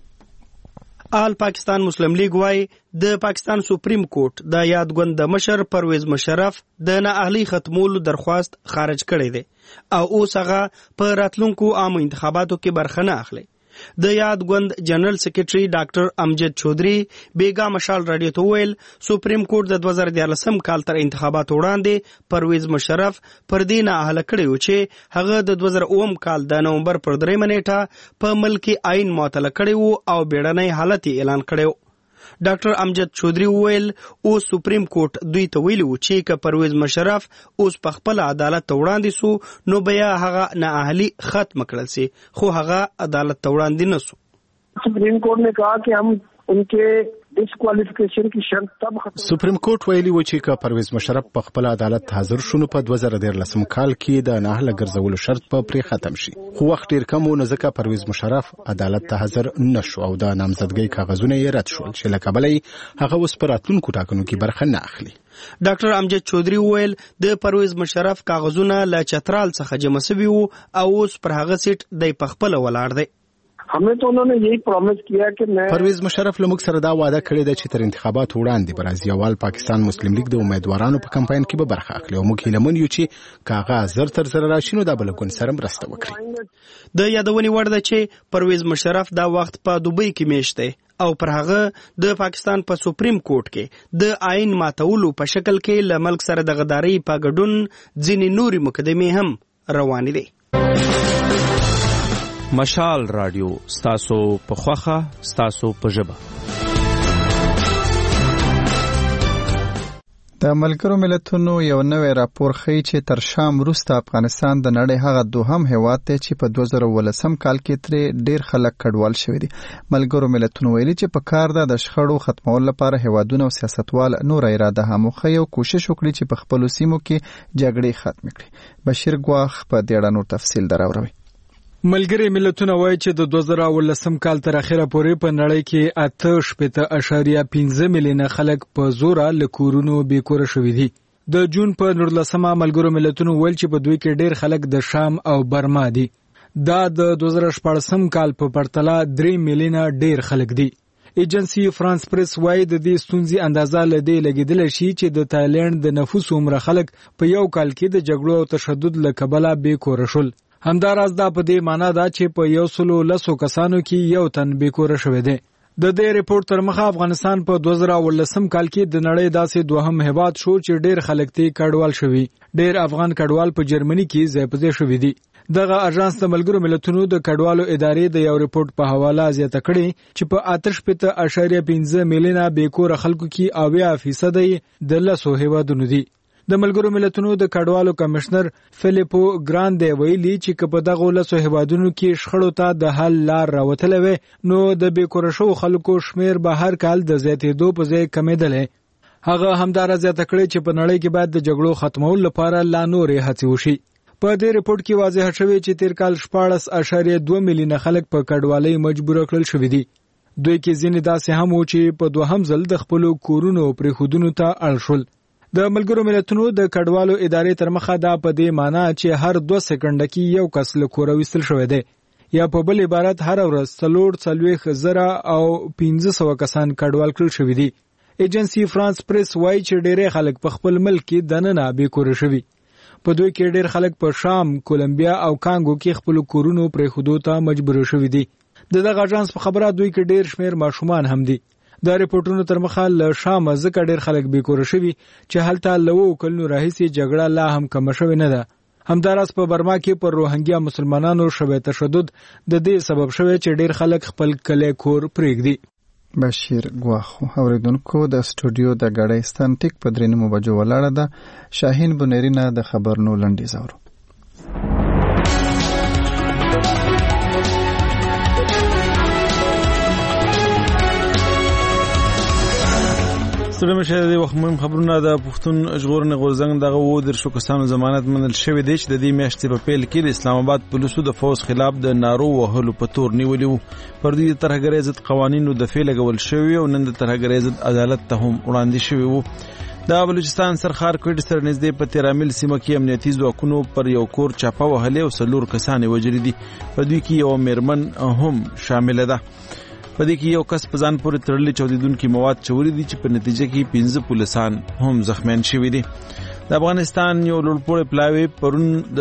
آل پاکستان مسلم لیگ وايي د پاکستان سپریم کورټ د یاد ګوند د مشر پرویز مشرف د نااهلي ختمولو درخواست خارج کړی دی او اوس هغه په راتلونکو عام انتخاباتو کې برخه نه اخلي. د یاد ګوند جنرال سیکریټري ډاکټر امجد چودھری بیگا مشال رادیو ته ویل سپریم کورټ د 2014 کال تر انتخاباتو وړاندې پرویز مشرف پر دې نااهله کړی و چې هغه د 2009 کال د نومبر پر 3 نیټه په ملکی آئین معطل کړی و او بیړنی حالت اعلان کړی و. ډاکټر امجد چودھری ویل او سپریم کورټ دوی ته ویلي و چې که پرویز مشرف اوس په خپل عدالت ته وړاندې سو نو بیا هغه نااهلي ختم کړل سي خو هغه عدالت ته وړاندې نه سو. سپریم کورټ نے کہا کہ ہم उनके डिस्क्वालिफिकेशन की शर्त तब खत्म. سپریم کورټ ویلي و چې که پرویز مشرف په خپل عدالت حاضر شونه په 2013 کال کې د ناهله ګرځولو شرط په پرې ختم شي. خو وخت ډیر کم و نه ځکه پرویز مشرف عدالت ته حاضر نشو او د نامزدګۍ کاغذونه یې رد شول چې لکه بلې هغه اوس په راتلونکو ټاکنو کې برخه نه اخلي. ډاکټر امجد چودھری ویل د پرویز مشرف کاغذونه له چترال څخه جمع شوي وو او اوس پر هغه سیټ د پخپل ولاړ دی. हमें तो उन्होंने यही प्रॉमिस किया कि मैं پرویز مشرف له موږ سره دا وعده کړې ده چې تر انتخابات وړاندې به راځي او پاکستان مسلم لیگ د امیدوارانو په کمپاین کې به برخه اخلي او موږ هیله من یو چې کاغذ زر تر زر راشي نو دا بل ګوند سره مرسته وکړي. د یادونې وړ ده چې پرویز مشرف دا وخت په دوبۍ کې میشت دی او پر هغه د پاکستان په سپریم کورټ کې د آئین ماتولو په شکل کې له ملک سره د غدارۍ په ګډون ځینې نوري مقدمې هم روانې دي. مشال رادیو ستاسو په خوخه ستاسو په ژبه. د ملګرو ملتونو یو نوې راپور ښیي چې تر شام وروسته افغانستان د نړۍ هغه دوهم هیواد دی چې په 2018 کال کې ترې ډیر خلک کډوال شوي دي. ملګرو ملتونو ویلي چې په کار ده د شخړو ختمولو لپاره هیوادونه او سیاستوال نور اراده هم وښیي او کوشش وکړي چې په خپلو سیمو کې جګړې ختم کړي. بشیر ګواخ په دې اړه نور تفصیل دراوروي. ملګری ملتونه وایي چې د 2018 کال تر اخره پورې په نړۍ کې 8.5 میلیونه خلک په زوره له کورونو بیکوره شوي دي. د جون په 19 ملګرو ملتونو ویل چې په دوی کې ډیر خلک د شام او برما دي. دا د 2014 کال په پرتله 3 میلیونه ډیر خلک دي. ایجنسی فرانس پریس وایي د دې ستونزې اندازه لدې لګیدل شي چې د تایلند د نفوس عمر خلک په یو کال کې د جګړو او تشدد له کبله بیکوره شول. همداراز دا په دې معنی ده چې په 110 کسانو کې یو تن بیکوره شوی دی. د دې ریپورت تر مخه افغانستان په 2018 کال کې د نړۍ داسې دوهم هیواد شو چې ډیر خلک ته کډوال شوي. ډیر افغان کډوال په جرمني کې ځای په ځای شوي دي. دغه اژانس د ملګرو ملتونو د کډوالو ادارې د یو ریپورت په حواله زیاته کړې چې په 8.5 میلیونه بیکوره خلکو کې 80% د لسو هیوادونو دي. د ملګرو ملتونو د کډوالو کمشنر فلیپو ګراندي ویلي چې په دغه لسو هیوادونو کې شخړو ته د حل لار راوتلې وي نو د بیکوره شو خلکو شمیر به هر کال د زیاتېدو په ځای کمیدلې. هغه همدار زیاته کړې چې په نړۍ کې باید د جګړو ختمولو لپاره لا نورې هڅې وشي. په دې ریپورت کې واضح شوی چې تیر کال 14.2 میلیونه خلک په کډوالۍ مجبور کړل شوي دي. دوی کې ځینې داسې هم و چې په دوهم ځل د خپل کورونو پرېښودنو ته اړ شول. د ملګرو ملتونو د کډوالو ادارې تر مخه دا په دې معنی چې هر 2 سکند کې یو کس له کوره وستل شوی دی یا په بل عبارت هر ورځ 440,000 او 1500 کسان کډوال کړل شوی دي. ایجنسی فرانس پریس وایي چې ډېر خلک په خپل ملک کې دننه بیکوره شوي. په دوی کې ډېر خلک په شام، کولمبیا او کانګو کې خپل کورونو پرېښودو ته مجبور شوي دي. دغه اژانس په خبره دوی کې ډېر شمیر ماشومان هم دي. دا ریپورتونو تر مخه له شام ځکه ډېر خلک بیکوره شوي چې هلته له کلونو راهیسې جګړه لا هم کم شوې نه ده. همداراز په برما کې پر روهنګیا مسلمانانو شوی تشدد د دې سبب شوی چې ډېر خلک خپل کلی کور پرېږدي. بشیر ګواخو. اوریدونکو د سټوډیو د غړېستان ټیک په 3 بجو ولاړه ده. شاهین بنيرینه د خبرونو لنډیز اورو. سره مشه د وخت مهم خبرونه د پښتون ژغورنې غورځنګ دغه و در شو کسانو ضمانت منل شوې دي چې د دې میاشتې په پیل کې د اسلام آباد پولیسو د فوز خلاف د نارو وهلو په تور نیولې وو. پر دې ترهګرۍ ضد قوانینو د فعل لګول شوی او نن د ترهګرۍ ضد عدالت ته هم وړاندې شوی وو. د بلوچستان سرخار کوټ سره نږدې په تیرامل سیمه کې امنیتي ځواکونو پر یو کور چاپه وهلې او 4 کسان وژل دي. په دوی کې یو میرمن هم شامل ده. په دې کې یو کس په ځان پورې تړلې چاودیدونکي مواد چوري دي چې په نتیجه کې 15 پولیسان هم زخمیان شوي دي. د افغانستان یو لوړپوړی پلاوی پرون د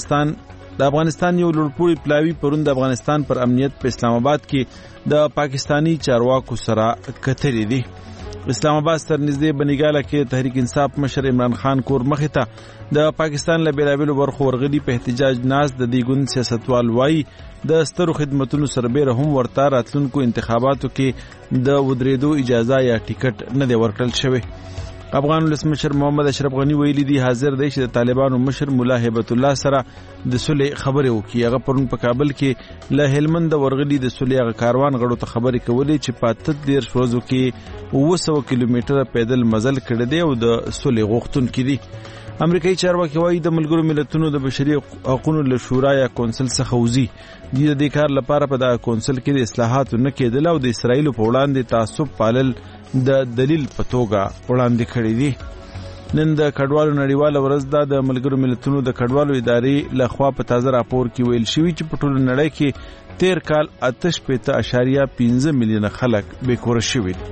افغانستان پر امنیت په اسلام آباد کې د پاکستانی چارواکو سره کتلې دي. اسلام آباد سره نږدې بنیګاله کې تحریک انصاف مشر عمران خان کور مخې ته د پاکستان له بیلابیلو برخو ورغلي په احتجاج ناز د دې ګوند سیاستوال وایي د سترو خدماتونو سربېره هم ورته راتلونکو انتخاباتو کې د ودرېدو اجازه یا ټیکټ نه دی ورکړل شوی. افغان ولسمشر محمد اشرف غنی ویلي دی حاضر دی چې د طالبانو مشر مولا هیبت الله سره د صلح خبرې وکړي. هغه پرون په کابل کې له هلمند ورغلي د صلح کاروان غړو ته خبرې کولې چې په 13 ورځو کې 200 کیلومتره پیدل مزل کړی دی او د صلح غوښتونکي دي. امریکایي چارواکي وايي د ملګرو ملتونو د بشري حقوقو له شورا یا کونسل څخه وزي. د دې کار لپاره په دغه کونسل کې د اصلاحاتو نه کېدل او د اسرایل په وړاندې تعصب پالل د دلیل په توګه وړاندې کړی دي. نن د کډوالو نړیواله ورځ ده. د ملګرو ملتونو د کډوالو ادارې لخوا په تازه راپور کې ویل شوی چې په ټوله نړۍ کې 13 کال 8.5 میلیونه خلک بیکوره شوي دي.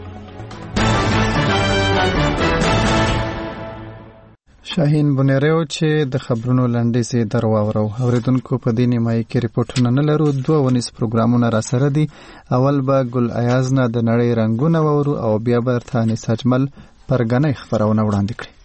شاهین بنيرو چې د خبرونو لنډیز درواورو. اوریدونکو په دې نیمایي کې ریپورتونه نه لرو. 2 ونیس پروګرامونه را سره دي. اول به ګل ایاز نه د نړۍ رنگونه وورو او بیا به ثاني سجمل پرګنې خبرونه وړاندې کړي.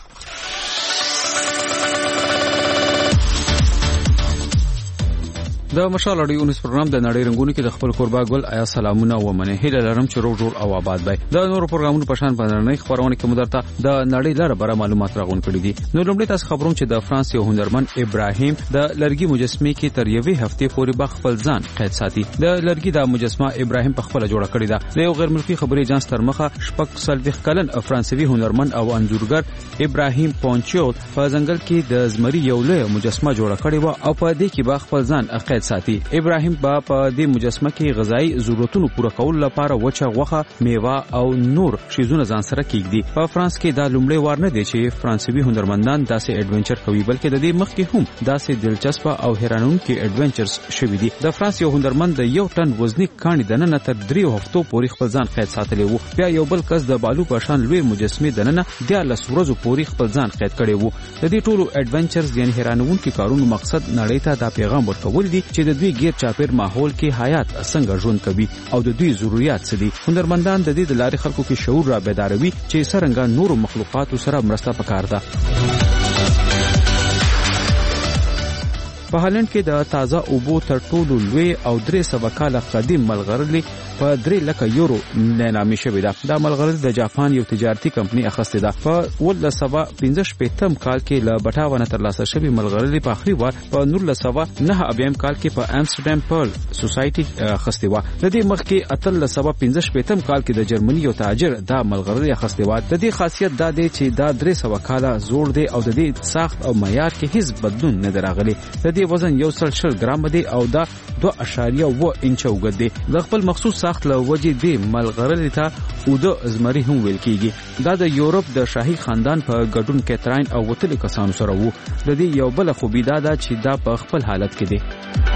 د مشال اړیو نس پروګرام د نړۍ رنگونو کې د خپل قربا ګل آیا سلامونه و منه هیله لرم چې روغ جوړ او آباد وي. د نورو پروګرامونو په شان باندې خبرونه کې مدرته د نړۍ لپاره بره معلومات راغون کړي دي. نو لومړی تاسو خبرون چې د فرانس یو هنرمند ابراهیم د لرګي مجسمه کې تر یوې هفته پورې خپل ځان قید ساتي. د لرګي د مجسمه ابراهیم په خپل جوړه کړی ده. د یو غیر ملکی خبري اجانس تر مخه شپږ سلويخ کلن فرانسوي هنرمند او انځورګر ابراهیم پونچیو په ځنګل کې د زمري یو لوی مجسمه جوړه کړې و او په دې کې خپل ځان قید ساتي. ابراهیم په دې مجسمه کې غذایی ضرورتونو پوره کولو لپاره وچه غوښه، میوه او نور شیزونه ځان سره کېږدي. په فرانس کې دا لومړی وار نه دی چې فرانسوي هنرمندان داسې اډونچر کوي، بلکې د دې مخکې هم داسې دلچسپ او حیرانونکي اډونچرز شوي دي. د فرانس یو هنرمند د 1 ټن وزنی کاڼي دننه تر 3 هفتو پورې خپل ځان قید ساتلی وو. بیا یو بل کس د بالو په شان لوی مجسمه دننه 13 ورځې پورې خپل ځان قید کړی وو. د دې ټولو اډونچرز یعنی حیرانونکي کارونو مقصد نړۍ ته دا پیغام ورکول دي چې د دوی غیر چاپیر ماحول کې حیات څنګه ژوند کوي او د دوی ضرورت څه دي. هنرمندان د دې د لارې خلکو کې شعور را بیداروي چې څنګه نور مخلوقات سره مرسته پکار ده. په هالند کې د تازه اوبو تر ټولو لوی او 300 کاله قدیم ملغلرې په 3 لک یورو نامې شوې ده. دا ملغلرې د جاپان یو تجارتي کمپنی اخیستې ده. په 1915 کال کې له بټاونه ترلاسه شوې ملغلرې په اخري وار په 1909 کال کې په امستردام پرل سوسایټي اخیستې و. د دې مخکې 1915 کال کې د جرمني یو تاجر دا ملغلرې اخیستې و. د دې خاصیت دا دی چې دا 300 کاله زوړ دی او د دې ساخت او معیار کې هیڅ بدلون نه راغلی. د دې وزن 160 ګرام دی او دا 2.1 انچ اوږد دی. د خپل مخصوص ساخت له وجې دی ملغلرې ته اوده زمري هم ویل کیږي. دا د یورپ د شاهي خاندان په ګډون کیتراین او وتلي کسانو سره وو. د دې یو بل خوبي دا ده چې دا په خپل حالت کې دی.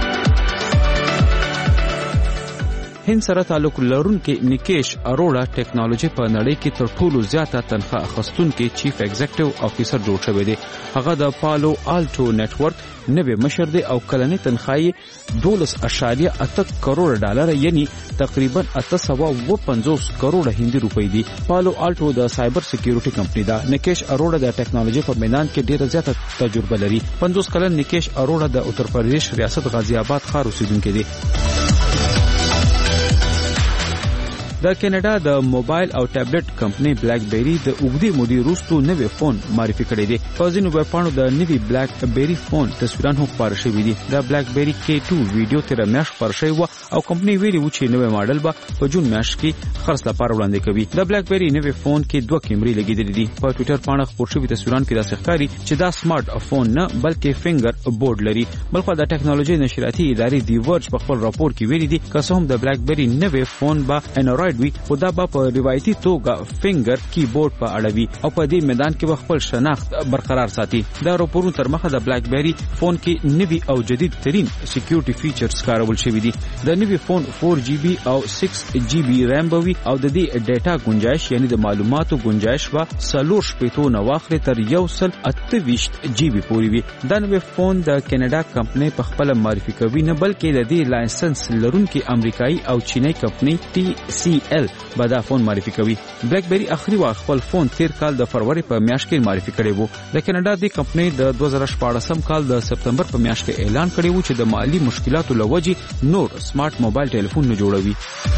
هند سره تعلق لرونکي نیکیش اروړا ټیکنالوژي په نړۍ کې تر ټولو زیاته تنخواه اخیستونکي چیف ایگزیکټیو افیسر جوړ شوی دی. هغه د پالو آلټو نتورک نوې مشر دی او کلنۍ تنخواهي 12.8 کروڑ ډالر یعنی تقریبا 850 کروڑ هندي روپۍ دي. پالو آلټو د سایبر سکیورټي کمپنی ده. نیکیش اروړا د ټیکنالوژي په میدان کې ډیره زیاته تجربه لري. 50 کلن نیکیش اروړا د اتر پردیش ریاست غازی آباد ښار اوسیدونکی دی. د کینیډا د موبایل او ټابلیټ کمپنی بلیک بیری د اوږدې مودې وروسته نوې فون معرفي کړی دی. په ځینو ویبپاڼو د نوې بلیک بیری فون تصویران هم خپاره شوي دي. د بلیک بیری K2 ویډیو تر میاشت خپاره شوی و او کمپنی ویلي و چې نوې ماډل به په جون میاشت کې خرڅ لپاره وړاندې کوي. د بلیک بیری نوې فون کې 2 کیمرې لګیدلې دي. په ټوئیټر باندې خپور شوي تصویران کې داسې ښکاري چې دا سمارټ فون نه بلکې فینګر بورډ لري. بلخو د ټکنالوژي نشریاتي ادارې دی ورج په خپل راپور کې ویلي دي که څه هم د بلیک بیری نوې فون به انډراید وي خو دا به په روایتي توګه فینګر کیبورډ په اړه وي او په دې میدان کې به خپل شناخت برقرار ساتي. دا راپورونه تر مخه د بلیک بیری فون کې نوې او جدید ترين سکیورټي فیچرز کارول شوي دي. د نوې فون 4GB او 6GB رام به وي او د دې ډیټا گنجائش یعنی د معلوماتو گنجائش به 4 نه واخلي تر 128GB پورې وي. دا نوې فون د کینیډا کمپنی په خپل معرفي کوي نه بلکې د دې لایسنس لرونکي امریکایي او چینی کمپنی TCL به دا فون معرفي کوي. بلیک بیری اخري وار خپل فون تیر کال د فروری په میاشت کې معرفي کړی وو. د کینیډا د کمپنی د 2014 کال د سپتمبر په میاشت کې اعلان کړی و چې د مالی مشکلاتو لوجې نور سمارټ موبایل ټلیفون نه جوړوي.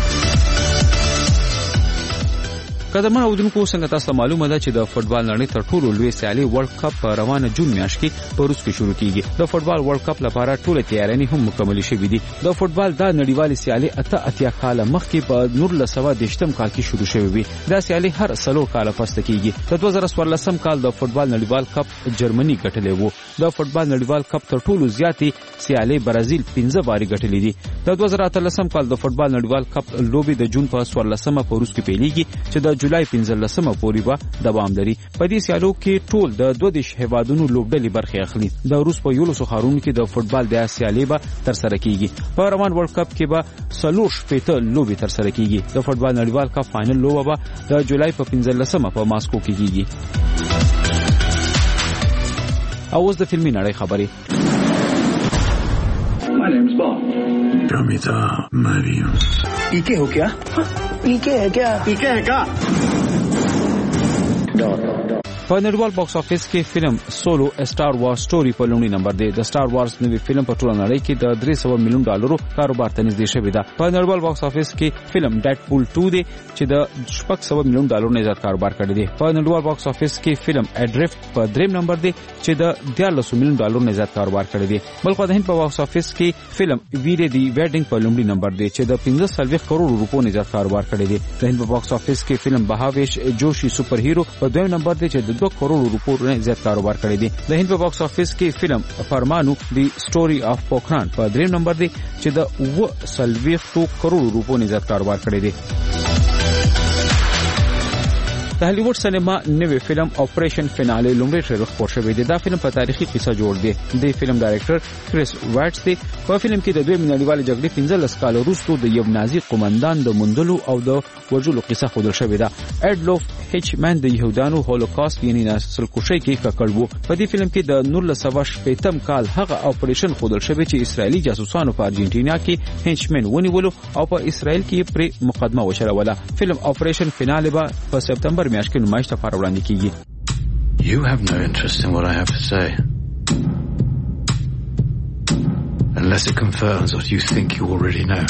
قدرمن اودونکو څنګه تاسو معلومه ده چې د فوتبال نړۍ تر ټولو لوی سیالي ورلد کپ په روانه جون میاشت کې په روس کې شروع کیږي. د فوتبال ورلد کپ لپاره ټول تیارانې هم مکمل شوې دي. د فوتبال د نړیوالې سیالي اتیا کال مخکې په 1918 کال کې شروع شوې وي. دا سیالي هر 3 کال پس کیږي. د 2014 کال د فوتبال نړیوال کپ جرمني ګټلې وو. د فوتبال نړیوال کپ تر ټولو زیاتې سیالي برازیل 15 باری ګټلې دي. د 2018 کال د فوتبال نړیوال کپ لوبي د جون په 14مه په روس کې پیلېږي چې د جولای 15مه پورې به دوام لري. په دې سیالو کې ټول د 22 هیوادونو لوبډلې برخه اخلي. د روس په یولو ښارونو کې د فوتبال د سیالي به تر سره کیږي. په روان ورلد کپ کې به 4 لوبي تر سره کیږي. د فوتبال نړیوال کپ فائنل لوبه به د جولای په 15مه په ماسکو کې کیږي. اوس د فلمي نړۍ خبرې. My name's Bond. Promita Marius. ¿Y qué हो क्या? ¿Y qué है क्या? ¿Y qué है क्या? په نړیوال باکس افیس کې فلم سولو سٹار وارز سټوري په لومړي نمبر دی. د سٹار وارز نوې فلم په ټوله نړۍ کې د 300 میلیون ډالرو کاروبار ته نږدې شوی دی. په نړیوال باکس افیس کې فلم ډیډ پول 2 دی چې د 600 میلیون ډالرو نه زیات کاروبار کړی دی. په نړیوال باکس افیس کې فلم اډریفت په 3 نمبر دی چې د 1300 میلیون ډالرو نه زیات کاروبار کړی دی. بلخو د هند په باکس افیس کې فلم ویډه دی ویډینګ په لومړي نمبر دی چې د 15 کروڑ روپو نه زیات کاروبار کړی دی. د هند په باکس افیس کې فلم بهاویش جوشي سپر هیرو په 2 نمبر دی چې د 2 کروڑ روپو نه زیات کاروبار کړی دی. د هند په باکس افیس کې فلم فرمانو دی سټوري اف پوکران په 3 نمبر دی چې د 2 کروڑ روپو نه زیات کاروبار کړی دی. د هالیوډ سینما نوې فلم اپریشن فیناله لومړی ټریلر خپور شوی دی. دا فلم په تاریخي قصه جوړ دی. د فلم ډایرکټر کریس وایټس دی. په فلم کې د دوی نړیوال جګړې 15 کال وروسته د یو نازي قومندان د موندلو او د وژلو قصه خودل شوې ده. اډلوف هچمن د يهودانو هولوکاست یعنی نسل کشي کې ککړ وو. په دې فلم کې د 1918 کال هغه اپریشن خودل شوی چې اسرایلی جاسوسانو په ارجنټینا کې هچمن ونیولو او په اسرائیل کې پر مقدمه وشروله. فلم اپریشن فیناله په سپتمبر میاشت کې نمایش لپاره وړاندې کیږي. You have no interest in what I have to say. Unless it confirms what you think you already know.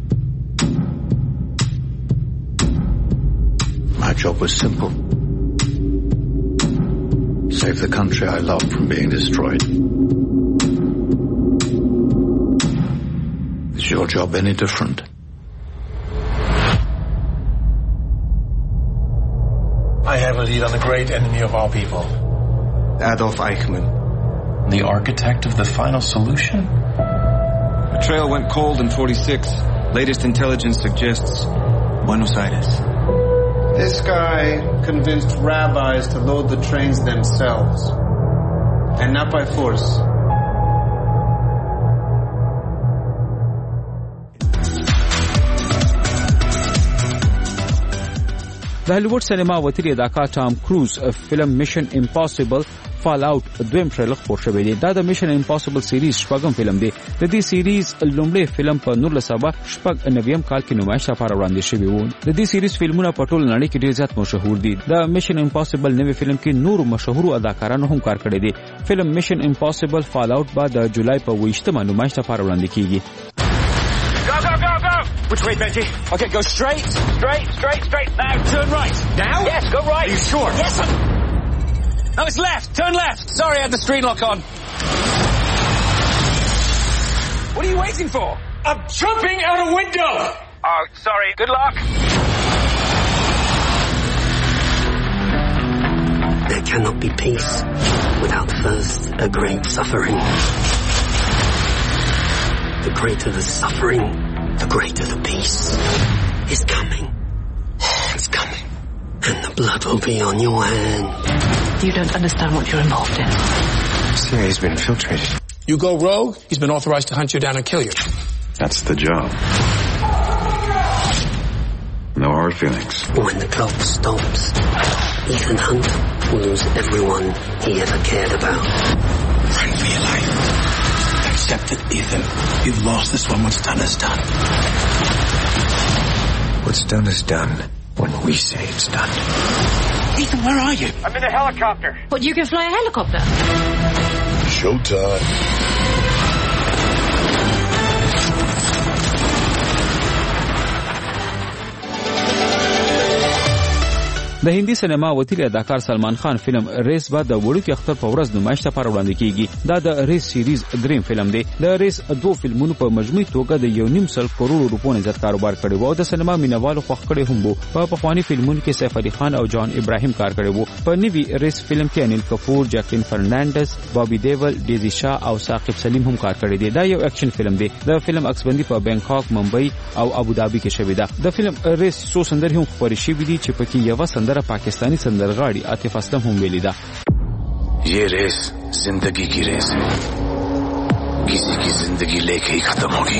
My job was simple. Save the country I love from being destroyed. Is your job any different? I have a lead on the great enemy of our people. Adolf Eichmann. The architect of the final solution? The trail went cold in 46. Latest intelligence suggests Buenos Aires. This guy convinced rabbis to load the trains themselves. And not by force. د هالیوډ سینما وتیری اداکار ټام کروز فلم میشن امپاسیبل فال اوټ دویم ټریلر خپور شوی دی. دا د میشن امپاسیبل سیریز شپږم فلم دی. د دې سیریز لومړی فلم په 1999 کال کې نمایش لپاره وړاندې شوی و. د دې سیریز فلمونه په ټول نړۍ کې ډیر زیات مشهور دي. د میشن امپاسیبل نوې فلم کې نور مشهور اداکارانو هم کار کړی دی. فلم میشن امپاسیبل فال اوټ بعد د جولای په 28مه نمایش لپاره وړاندې کیږي. Which way, Benji? Okay, go straight. Now, turn right. Now? Yes, go right. Are you sure? Yes, No, it's left. Turn left. Sorry, I had the screen lock on. What are you waiting for? I'm jumping out a window. Oh, sorry. Good luck. There cannot be peace without first a great suffering. The greater the suffering, the greater the peace. It's coming. It's coming. And the blood will be on your hand. You don't understand what you're involved in. CIA's been infiltrated. You go rogue, he's been authorized to hunt you down and kill you. That's the job. No hard feelings. When the clock stops, Ethan Hunt will lose everyone he ever cared about. Run for your life. Accept it, Ethan. You've lost this one. What's done is done. What's done is done when we say it's done. Ethan, where are you? I'm in a helicopter. What, you can fly a helicopter? Showtime. د هندي سینما وتیل اداکار سلمان خان فلم ریس بعد د وړوکی اختر په ورځ نمایش ته پر وړاندې کیږي. دا د ریس سیریز دریم فلم دی. د ریس دوه فلمونو په مجموعي توګه د 1.5 کروڑ روپو نه زیات کاروبار کړی وو. د سینما مینوالو خوښ کړي هم وو. په پخوانی فلمونو کې سیف علي خان او جان ابراهیم کار کړی وو. په نوی ریس فلم کې انیل کپور، جاکلین فرنانډز، بابي دیول، ډیزی شاه او ثاقب سلیم هم کار کړی دی. دا یو اکشن فلم دی. د فلم عکسبندي په بانکاک، ممبئی او ابوظبي کې شوې ده. د فلم ریس څو سندرې هم خپرې شوې دي چې پکې یو سندره پاکستانی سندرغاړي عاطف اسلم هم ویلي ده. ये रेस जिंदगी की रेस है. किसी की जिंदगी लेके ही खत्म होगी.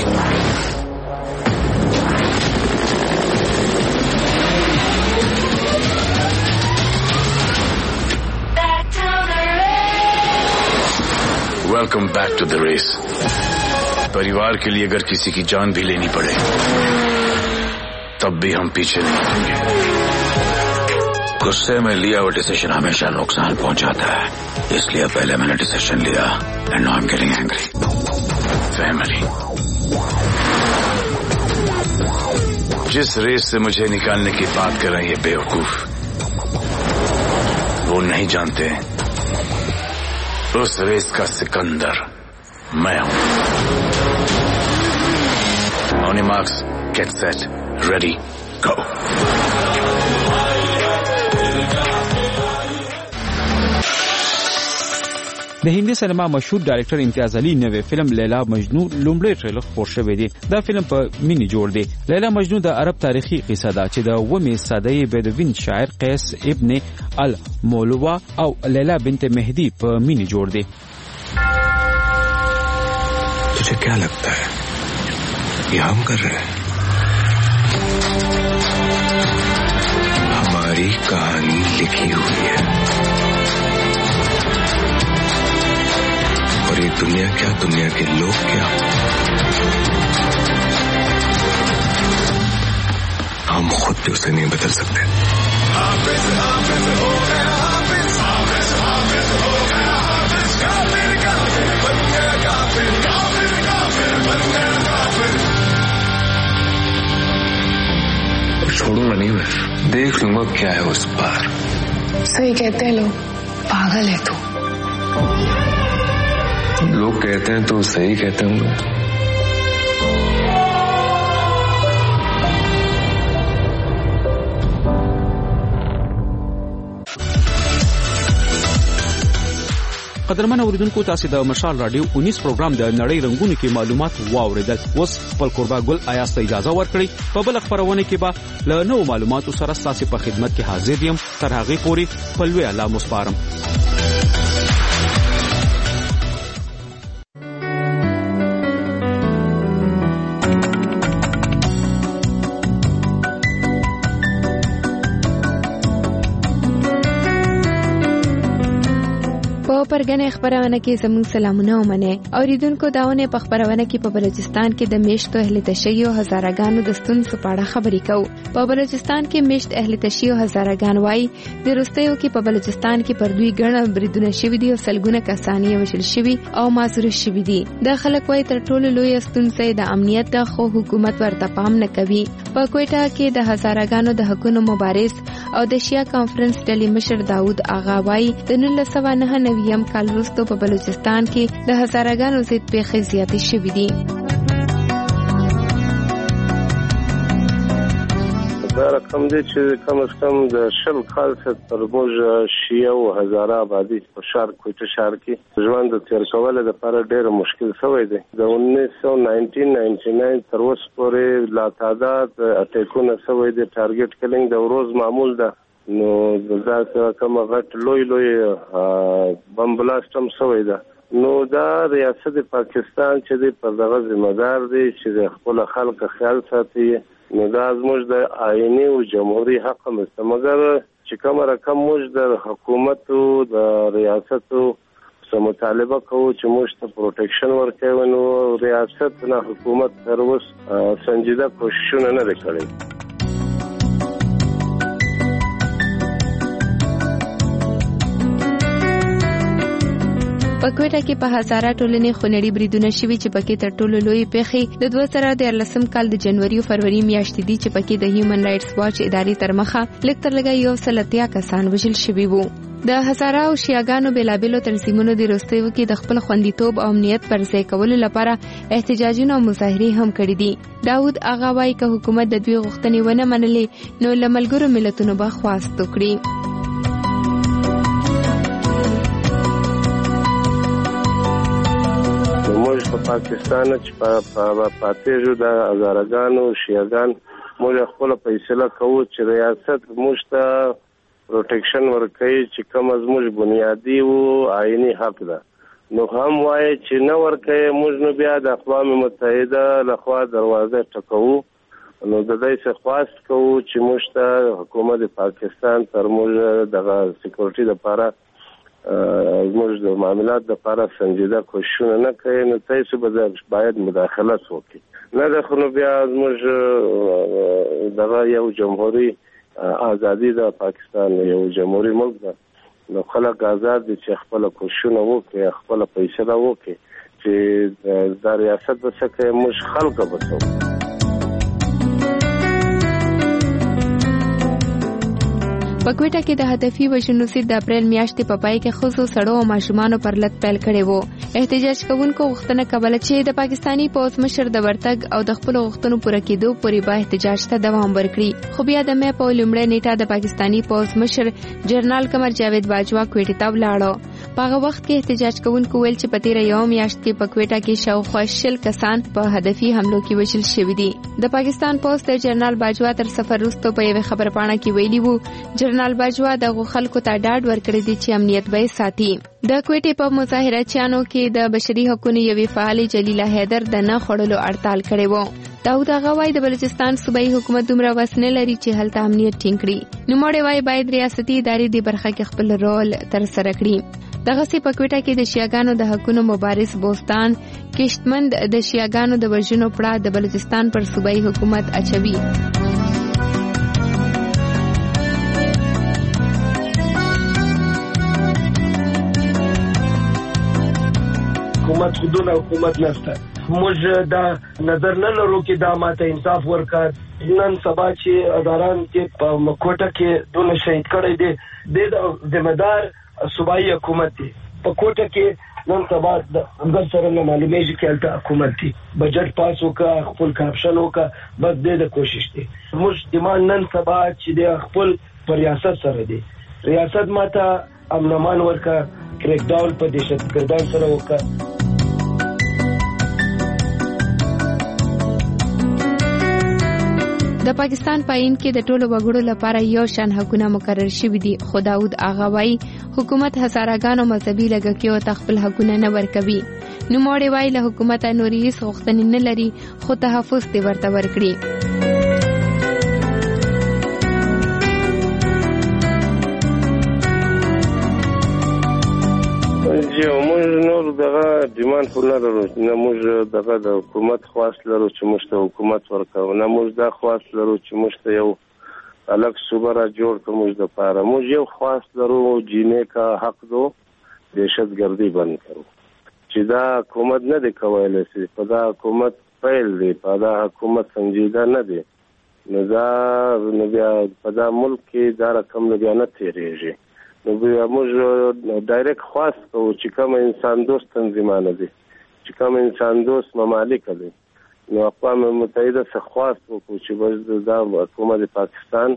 Welcome back to the race. परिवार के लिए अगर किसी की जान भी लेनी पड़े तब भी हम पीछे नहीं हटेंगे. गुस्से में लिया हुआ डिसीजन हमेशा नुकसान पहुंचाता है. इसलिए पहले मैंने डिसीजन लिया and now I am getting angry. Family. जिस रेस से मुझे निकालने की बात कर रहे हैं ये बेवकूफ, वो नहीं जानते उस रेस का सिकंदर मैं हूं. On your marks, get set, ready, go. د هندي سینما مشهور ډایرکټر امتیاز علي نوې فلم لیلا مجنون لومړی ټریلر خپور شوی دی. دا فلم په مینی جوړ دی. لیلا مجنون د عرب تاریخي قصه ده چې د ومه صدۍ بدوین شاعر قیس ابن المولوا او لیلا بنت مهدی په مینی جوړ دی. तुझे क्या लगता है ये हम कर रहे हैं? हमारी कहानी लिखी हुई है और ये दुनिया क्या, दुनिया के लोग क्या, हम खुद भी उसे नहीं बदल सकते. छोड़ूंगा नहीं मैं, देख लूंगा क्या है उस पार. सही कहते हैं लोग, पागल है तू. लोग कहते हैं तो सही कहते होंगे. قدرمن اوریدونکو تاسو د مشال رادیو 19 پروګرام د نړۍ رنگونو کې معلومات واوریدل. اوس خپل قربا ګل آیاس ته اجازه ورکړئ. په بل خبرونه کې به له نوو معلوماتو سره تاسو په خدمت کې حاضر یم. تر هغه پورې خپل وی الله مسپارم. په پرګنې خبرونه کې زموږ سلامونه ومنه اوریدونکو داونه په خبرونه کې په بلوچستان کې د میشتو اهل تشیع هزارګانو د ستونزو په اړه خبرې کوو. په بلوچستان کې میشت اهل تشیع هزارګان وایي د روستیو کې په بلوچستان کې پر دوی ګڼه بریدونه شوي دي او سلګونه کسان یې وژل شوي او معذور شوي دي. د خلک وایي تر ټولو لوی ستونزه د امنیت ده، خو حکومت ورته پام نه کوي. په کوټه کې د هزارګانو د حقوقو مبارز او د شیا کانفرنس ډلې مشر داود آغا وایي د 1999 کال وروسته په بلوچستان کې د هزارګانو ضد پیښې زیاتې شوې دي. دا رقم دی چې کم از کم د 10 کال څخه تر موږ شیعه او هزاره آبادي په ښار کوټه ښار کې ژوند تیر کول د لپاره ډېر مشکل شوی دی. د 1999 تر اوسه پورې لا تعداد اټیکونه شوی دی. ټارګټ کلینګ د ورځ معمول ده. نو دا کوم غټ لوی بم بلاست هم شوی ده. نو دا ریاست پاکستان چې دی پر دغه ذمہ دار دی چې د خپل خلک خیال ساتي. نو دا زموږ د آئینی او جمهوریت حق مست، مګر چې کوم رقم موږ د حکومت او د ریاست سره مطالبه کوو چې موږ ته پروټیکشن ورکوي، نو ریاست نه حکومت تر اوسه سنجیده کوششونه نه کړي. په کوټه کې په هزاره ټولنې خونړي بریدونه شوي چې پکې تر ټولو لوی پیښې د 2013 کال د جنوري او فروری میاشتې دي چې پکې د هیومن رائټس واچ ادارې تر مخه لږ تر لږه 130 کسان وژل شوي وو. د هزاره او شیعاګانو بېلابېلو تنظیمونو د روستیو کې د خپل خوندیتوب او امنیت پر ځای کولو لپاره احتجاجونه او مظاهرې هم کړي دي. داود آغا وایي که حکومت د دوی غوښتنې ونه منلې نو له ملګرو ملتونو به خواست وکړي. په پاکستان چې پاتېږو د هزارګانو شیعاګان موږ خپل فیصله کوو چې ریاست موږ ته پروټیکشن ورکوي چې کوم زموږ بنیادی او آئینی حق ده. نو هم وایي چې نه ورکوي موږ نو بیا د اقوام متحده لخوا دروازه ټکوو. نو د دې څخه خواست کوو چې موږ ته حکومت پاکستان تر موږ دغه سکیورټي لپاره زموږ د معاملات لپاره سنجیده کوششونه نه کوي. نو تاسو به باید مداخلت وکړي. نه د خو بیا زموږ دغه یو جمهوریت ازادي د پاکستان یو جمهوریت ملک ده. نو خلک آزاد دي چې خپل کوششونه وکړي، خپل فیصله وکړي چې د ریاست به څه کوي، موږ خلک به څه. په کوټه کې د هدفي وژنو سید د اپریل میاشتې په پای کې خصوص سړو او ماشومانو پر لټ پیل کړي وو. احتجاج کوونکو غوښتنه کوله چې د پاکستانی پوځ مشر د ورتګ او د خپل غوښتنو پوره کېدو پورې به احتجاج ته دوام ورکړي. خو بیا د مې په لومړۍ نیټه د پاکستانی پوځ مشر جنرال قمر جاوید باجوا کوټې ته ولاړو. په هغه وخت کې احتجاج کوونکو ویل چې په تیر یو میاشت کې په کوټه کې شاوخوا 100 کسان په هدفي حملو کې وژل شوي دي. د پاکستان پوځ د جنرال باجوا تر سفر وروسته په یوه خبرپاڼه کې ویلي وو جنرال باجوا دغه خلکو ته ډاډ ورکړی دی چې امنیت به ساتي. د کوټې په مظاهره چانو کې د بشري حقوقو یوې فعال جلیله حیدر د نه خړلو اړتال کړی وو. داود آغا وایي د بلوچستان صوبایي حکومت دومره وس نه لري چې هلته امنیت ټینګ کړي. نوموړی وایي باید ریاستي ادارې د برخه کې خپل رول ترسره کړي. دغسې په کوټه کې د شیعاګانو د حقونو مبارز بوستان کشتمند د شیعاګانو د وژنو پړه د بلوچستان پر صوبایي حکومت اچوي. حکومت خودونه حکومت نشته. موږ دا نظر نه لرو چې دا ماته انصاف ورکړ. نن سبا چې اداران کې په کوټه کې دونه شهید کړي دي د ذمہ دار صوبایي حکومت دی. په کوټه کې نن سبا د انګر سره نه معلومیږي چې الته حکومت دی. بجټ پاس وکړه، خپل کرپشن وکړه، بس د کوشش دی. موږ دیمان نن سبا چې د خپل ریاست سره دی. ریاست ماته امنمان ورکړه، کریک ډاون په دهشتګردان سره وکړه. د پاکستان پاین کې د ټولو وګړو لپاره یو شان حقونه مقرر شوي دي، خو داود آغا وایي حکومت هزارګانو مذهبي لږکیو ته خپل حقونه نه ورکوي. نوموړی وایي له حکومته نورې هیڅ غوښتنې نه لري، خو تحفظ دې ورته ورکړي. جی موږ نور دغه ډیماند خو نه لرو، نه موږ دغه د حکومت خواست لرو چې موږ ته حکومت ورکوو، نه موږ دا خواست لرو چې موږ ته یو الګ صوبه را جوړ کړو. موږ دپاره موږ یو خواست لرو، جینې کا حق دو دهشتګردي بند کړو، چې دا حکومت نه دی کولی چې په دا حکومت پیل دی، په دا حکومت سنجیده نه دی، نو بیا په دا ملک کې دا رقم بیا نه تېرېږي. نو بیا موږ ډایرکټ خواست کوو چې کوم انسان دوست تنظیمانه دي، چې کوم انسان دوست ممالک دي، نو اقوام متحده څخه خواست وکړو چې بس دا حکومت پاکستان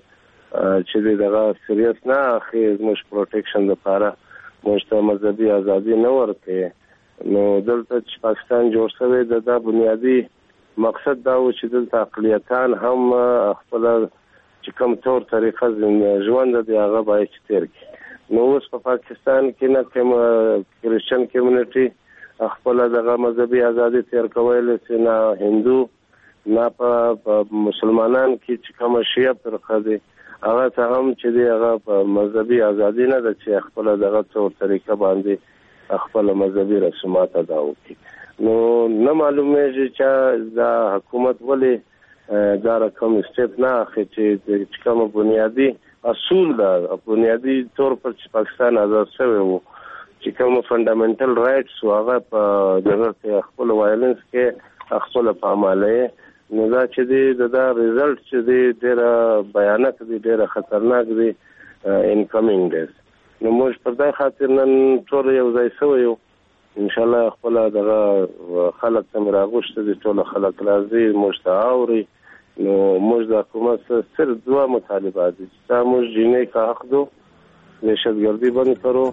چې دغه سیریس نه اخی زموږ پروټیکشن لپاره موږ ته مذهبي ازادي نه ورکړي. نو دلته چې پاکستان جوړ شوی دا بنیادی مقصد دا و چې دلته اقلیتان هم خپل چې کوم طور طریقه ژوند دی هغه باید چې تیر کړي. نو اوس په پاکستان کې نه کوم کریسچن کمیونټي خپل دغه مذهبي ازادي تیر کولای شي، نه هندو، نه په مسلمانان کې چې کوم شیعه فرقه دي هغه ته هم چې دی هغه په مذهبي ازادي نه ده چې خپل دغه طور طریقه باندې خپل مذهبي رسومات ادا وکړي. نو نه معلومیږي چې دا حکومت ولې دا رقم سټیپ نه اخلي چې کوم بنیادی اصول ده، بنیادی طور پر چې پاکستان آزاد شوی وو، چې کوم فنډامنټل رائټس هغه په دغه کې خپل وایلنس کې خپل په عمله، نو دا چې دی دا ریزلټ چې دی ډېر بیانات دي، ډېر خطرناک دي انکمینګ ډیز. نو موږ په دې خاطر نن ټول یو ځای شو یو ان شاء الله خپل دغه خلک تم راغوشته دي، ټول خلک راځي موږ ته اوري. نو موږ د حکومت سره دوه مطالبات دي چې موږ جینې کا حق دو دهشتګردي بند کړو،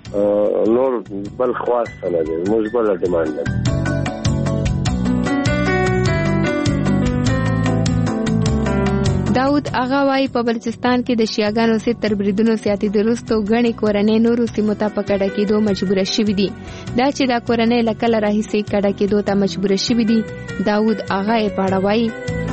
نور بل خواست نه دی، موږ بل ډیماند نه. داود آغا وايي په بلوچستان کې د شیعاګانو سره تر بریدونو سیاتي دروستو غني کورنۍ نورو سیمو ته پکړه کېدو مجبور شوي دي. دا چې دا کورنۍ لکه راهیسي کډه کېدو ته مجبور شوي دي. داود آغا یې پاړه وايي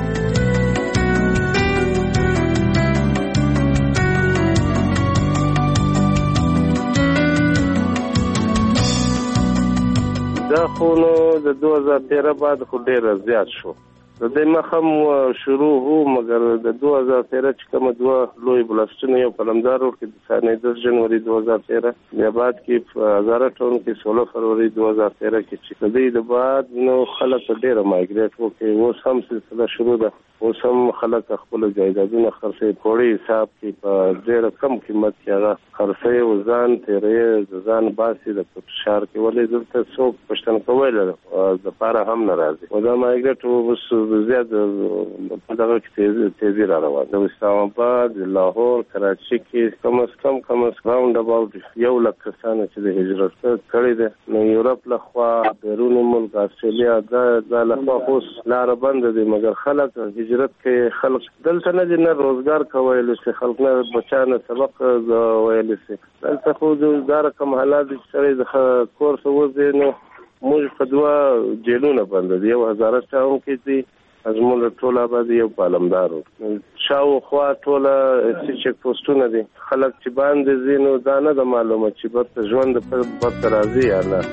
دا خو نو د 2013 بعد خو ډیر زیات شو، د دې مخم شروع وو، مګر د 2013 چې کوم دوه لوی بلاستونه یو په لمدار روډ کې د 19 جنوري 2013 بیا بعد کې په هزاره ټاون کې 16 فروری 2013 کې چې د دې بعد نو خلک ډیر مایګریټ وکړي. اوس هم سلسله شروع ده، اوس هم خلک خپل جایدادونه خرڅي پوری حساب کې په ډیر کم قیمت کې هغه خرڅي او ځان تیرې ځان باسي د شهر کې ولې دلته څوک پښتن کول د پاره هم ناراضي و دا مایګریټ وو زیات په دغه کې تیزی را روان د اسلام آباد، لاهور، کراچي کې کم از راوند اباوت 1 لک کسان چې د هجرت کړي دي. نو یورپ لخوا، بیرون ملک، استرالیا دا لخوا اوس لار بند دي، مګر خلک هجرت کې خلک دلته نه دي، نه روزګار کوي، چې خلک نه بچانه سبق ویل شي. دلته خو دا رقم حالات چې د کورس وځي. نو موږ په دوه جیلونه بند دي، یو هزاره ټاون کې دي ازمون ټول آباد، یو پالمدارو شاوخوا ټوله چیک پوسټونه دي. خلک چې باندې زینو دا نه د معلومه چې برته ژوند برته راځي یا نه.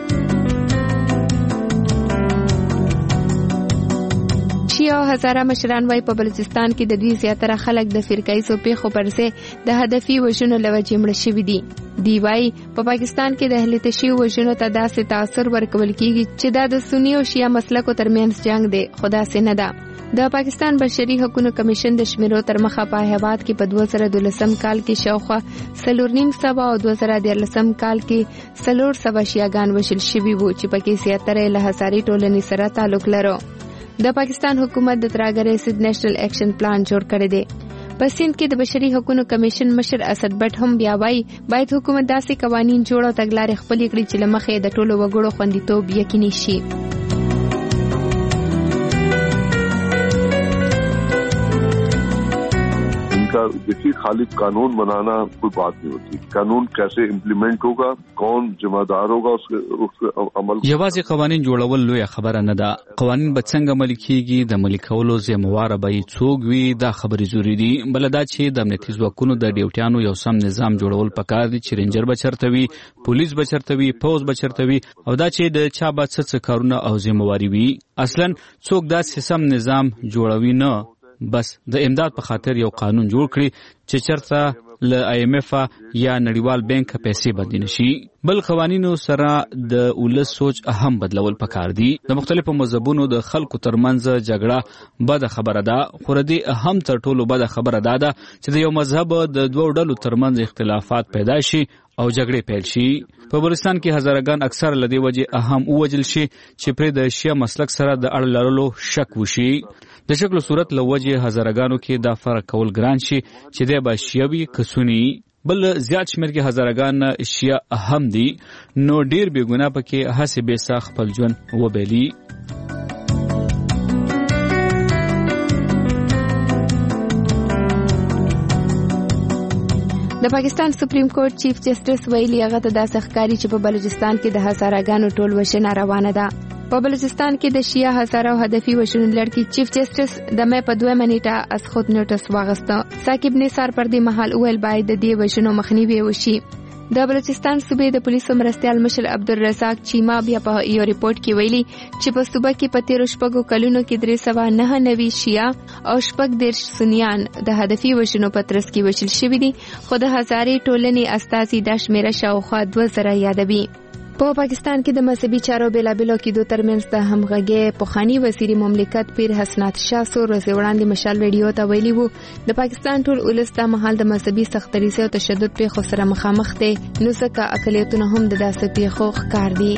شیعه او هزاره مشران وايي په بلوچستان کې د دوی زیاتره خلک د فرقایي پیښو پر ځای د هدفي وژنو لوجې مړه شوي دي. دی وايي په پاکستان کې د اهل تشیع وژنو ته داسې تاثر ورکول کیږي چې دا د سنی او شیعه مسلکو ترمنځ جنگ دی، خو داسې نه ده. د پاکستان بشري حقوقو کمیشن د شمیرو تر مخه په هیواد کې په 2012 کال کې شاوخوا 4.5 او 2013 کال کې 400 شیعاګان وژل شوي وو چې پکې زیاتره له هزاري ټولنې سره تعلق لرو. د پاکستان حکومت د تراګرې سید نېشنل اکشن پلان جوړ کړی دی. په سند کې د بشري حقوقو کمیشن مشر اسد بټ هم بیا وايي باید حکومت داسې قوانين جوړ او تګلارې خپل کړي چې لمخې د ټولو وګړو خوندیتوب یقیني شي. देखिए खाली कानून बनाना कोई बात नहीं होती, कानून कैसे इम्प्लीमेंट होगा, कौन जिम्मेदार होगा उसके अमल। یوازې قوانین جوړول لوی خبره نه ده، قوانین به څنګه عملي کیږي، د عملي کولو ذمہوار به څوک وي، دا خبرې ضروري دي. بل دا چې د امنیتي ځواکونو د ډیوټیانو یو سم نظام جوړول پکار دي چې رینجر به چرته وي، پولیس به چرته وي، پوز به چرته وي، او دا چې د چا به څه کارونه او ذمہواری وي. اصلا څوک دا سم نظام جوړوي نه، بس د امداد په خاطر یو قانون جوړ کړي چې چرته ل IMF یا نړیوال بانک پیسې بدلی نشي. بل قوانینو سره د ولس سوچ اهم بدلول پکار دي. د مختلفو مذهبونو د خلکو ترمنځ جګړه بده خبره ده، خو ردی اهم تر ټولو بده خبره ده چې د یو مذهب د دوه ډلو ترمنځ اختلافات پیدا شي او جګړې پیل شي. په بلوچستان کې هزارګان اکثر لدی وجه اهم اوجل شي چې پر د شیعه مسلک سره د اړه لرلو شک وشي. د شکل صورت لوجه هزارګانو کې دا فرق کول ګران شي چې د با شیعوي کسونی، بل زیات شمیر کې هزارګان شیعه اهم دي، نو ډیر بے ګناه پکې هڅه به ساخ خپل ژوند وبېلي. د پاکستان سپریم کورټ چیف جسټس ویلي هغه ته د سخکاری چې په بلوچستان کې د هزارګانو ټول وشنه روانه ده. په بلوچستان کې د شیعه هزاره او هدفي وشنو لړکی چیف جسټس د مې په 2 منېټه از خود نوټس واغسته. ثاقب نثار پر دې محل اول باید د دې وشنو مخنیوي وشي. د بلوچستان صوبې د پولیسو مرستیال مشر عبدالرزاق چیما بیا په یو ریپورت کې ویلي چې په صوبه کې په 13 شپږو کلونو کې 399 شیعه او 14 سنیان د هدفي وشنو په ترڅ کې وشل شوي دي، خو د هزارې ټولنې استازي د شمیره شاوخوا 2000 یادوي. په پاکستان کې د مذهبي چارو بیلابیلو کې دوه ترمنځ د همغږي پوخانی وزیر مملکت پیر حسنات شاه سو ورځ وړاندې مشال ویډیو ته ویلي وو د پاکستان ټول ولس د محل د مذهبي سختريسه او تشدد په خو سره مخامخ دي، نو ځکه اقلیتونه هم د داسې پیښو ښکار دي.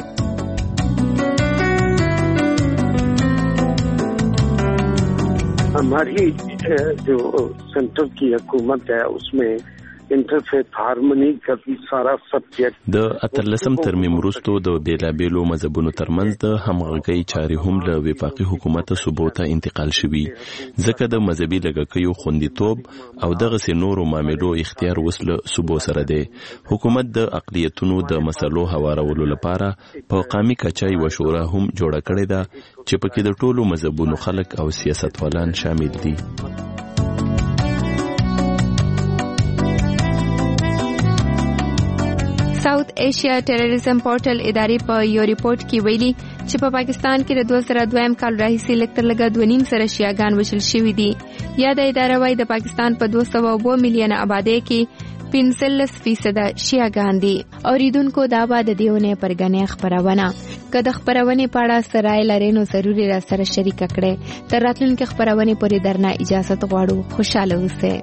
हमारी जो सेंटर की हुकूमत है उसमें इंटरफेथ हार्मनी का भी सारा सब्जेक्ट د اتلسم ترمیم وروسته د بیلابیلو مذهبونو ترمنځ د همغږۍ چارې هم له وفاقي حکومت صوبو ته انتقال شوي، ځکه د مذهبي لږکیو خوندیتوب او دغسې نورو معاملو اختیار اوس له صوبو سره دی. حکومت د اقلیتونو د مسلو هوارولو لپاره په قامي کچه یوه شورا هم جوړه کړې ده چې پکې د ټولو مذهبونو خلک او سیاستوالان شامل دي. ساوث ایشیا ټیرریزم پورټل ادارې په یو ریپورت کې ویلي چې په پاکستان کې د 2002 کال راهیسې لکتر لګا 2.5 سره شیعاګان وشل شوي دي. یا د ادارې وايي د پاکستان په 202 میلیونه آبادی کې 15% شیعاګان دي. اوریدونکو دا به د دیونه پرګنې خبرونه کده خبرونه پاړه سرای لري نو ضروري را سره شریک کړي. تر راتلونکي خبرونه پورې درنه اجازه غواړو. خوشاله اوسئ.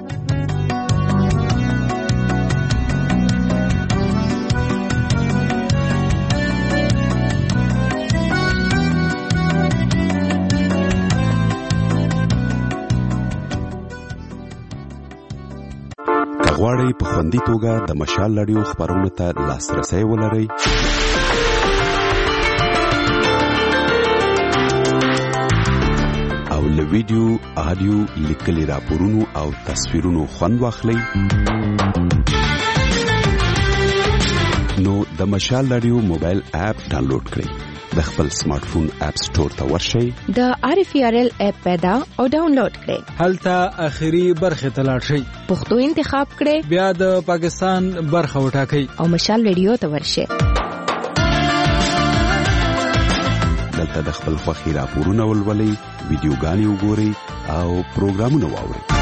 غواړئ په خوندي توګه د مشال رادیو خبرونو ته لاسرسی ولرئ، او له ویډیو، آډیو، لیکلي راپورونو او تصویرونو خوند واخلئ، نو د مشال رادیو موبایل اپ ډاونلوډ کړئ. د خپل سمارټ فون اپ سٹور ته ورشئ، د RFRL اپ پیدا او ډاونلوډ کړئ. هلته اخیری برخه ته لاړ شئ، پښتو انتخاب کړئ، بیا د پاکستان برخه وټاکئ او مشال ریډیو ته ورشئ. دلته د خپل خوښي راپورونه ولولئ، ویډیوګانې وګورئ او پروګرامونه واورئ.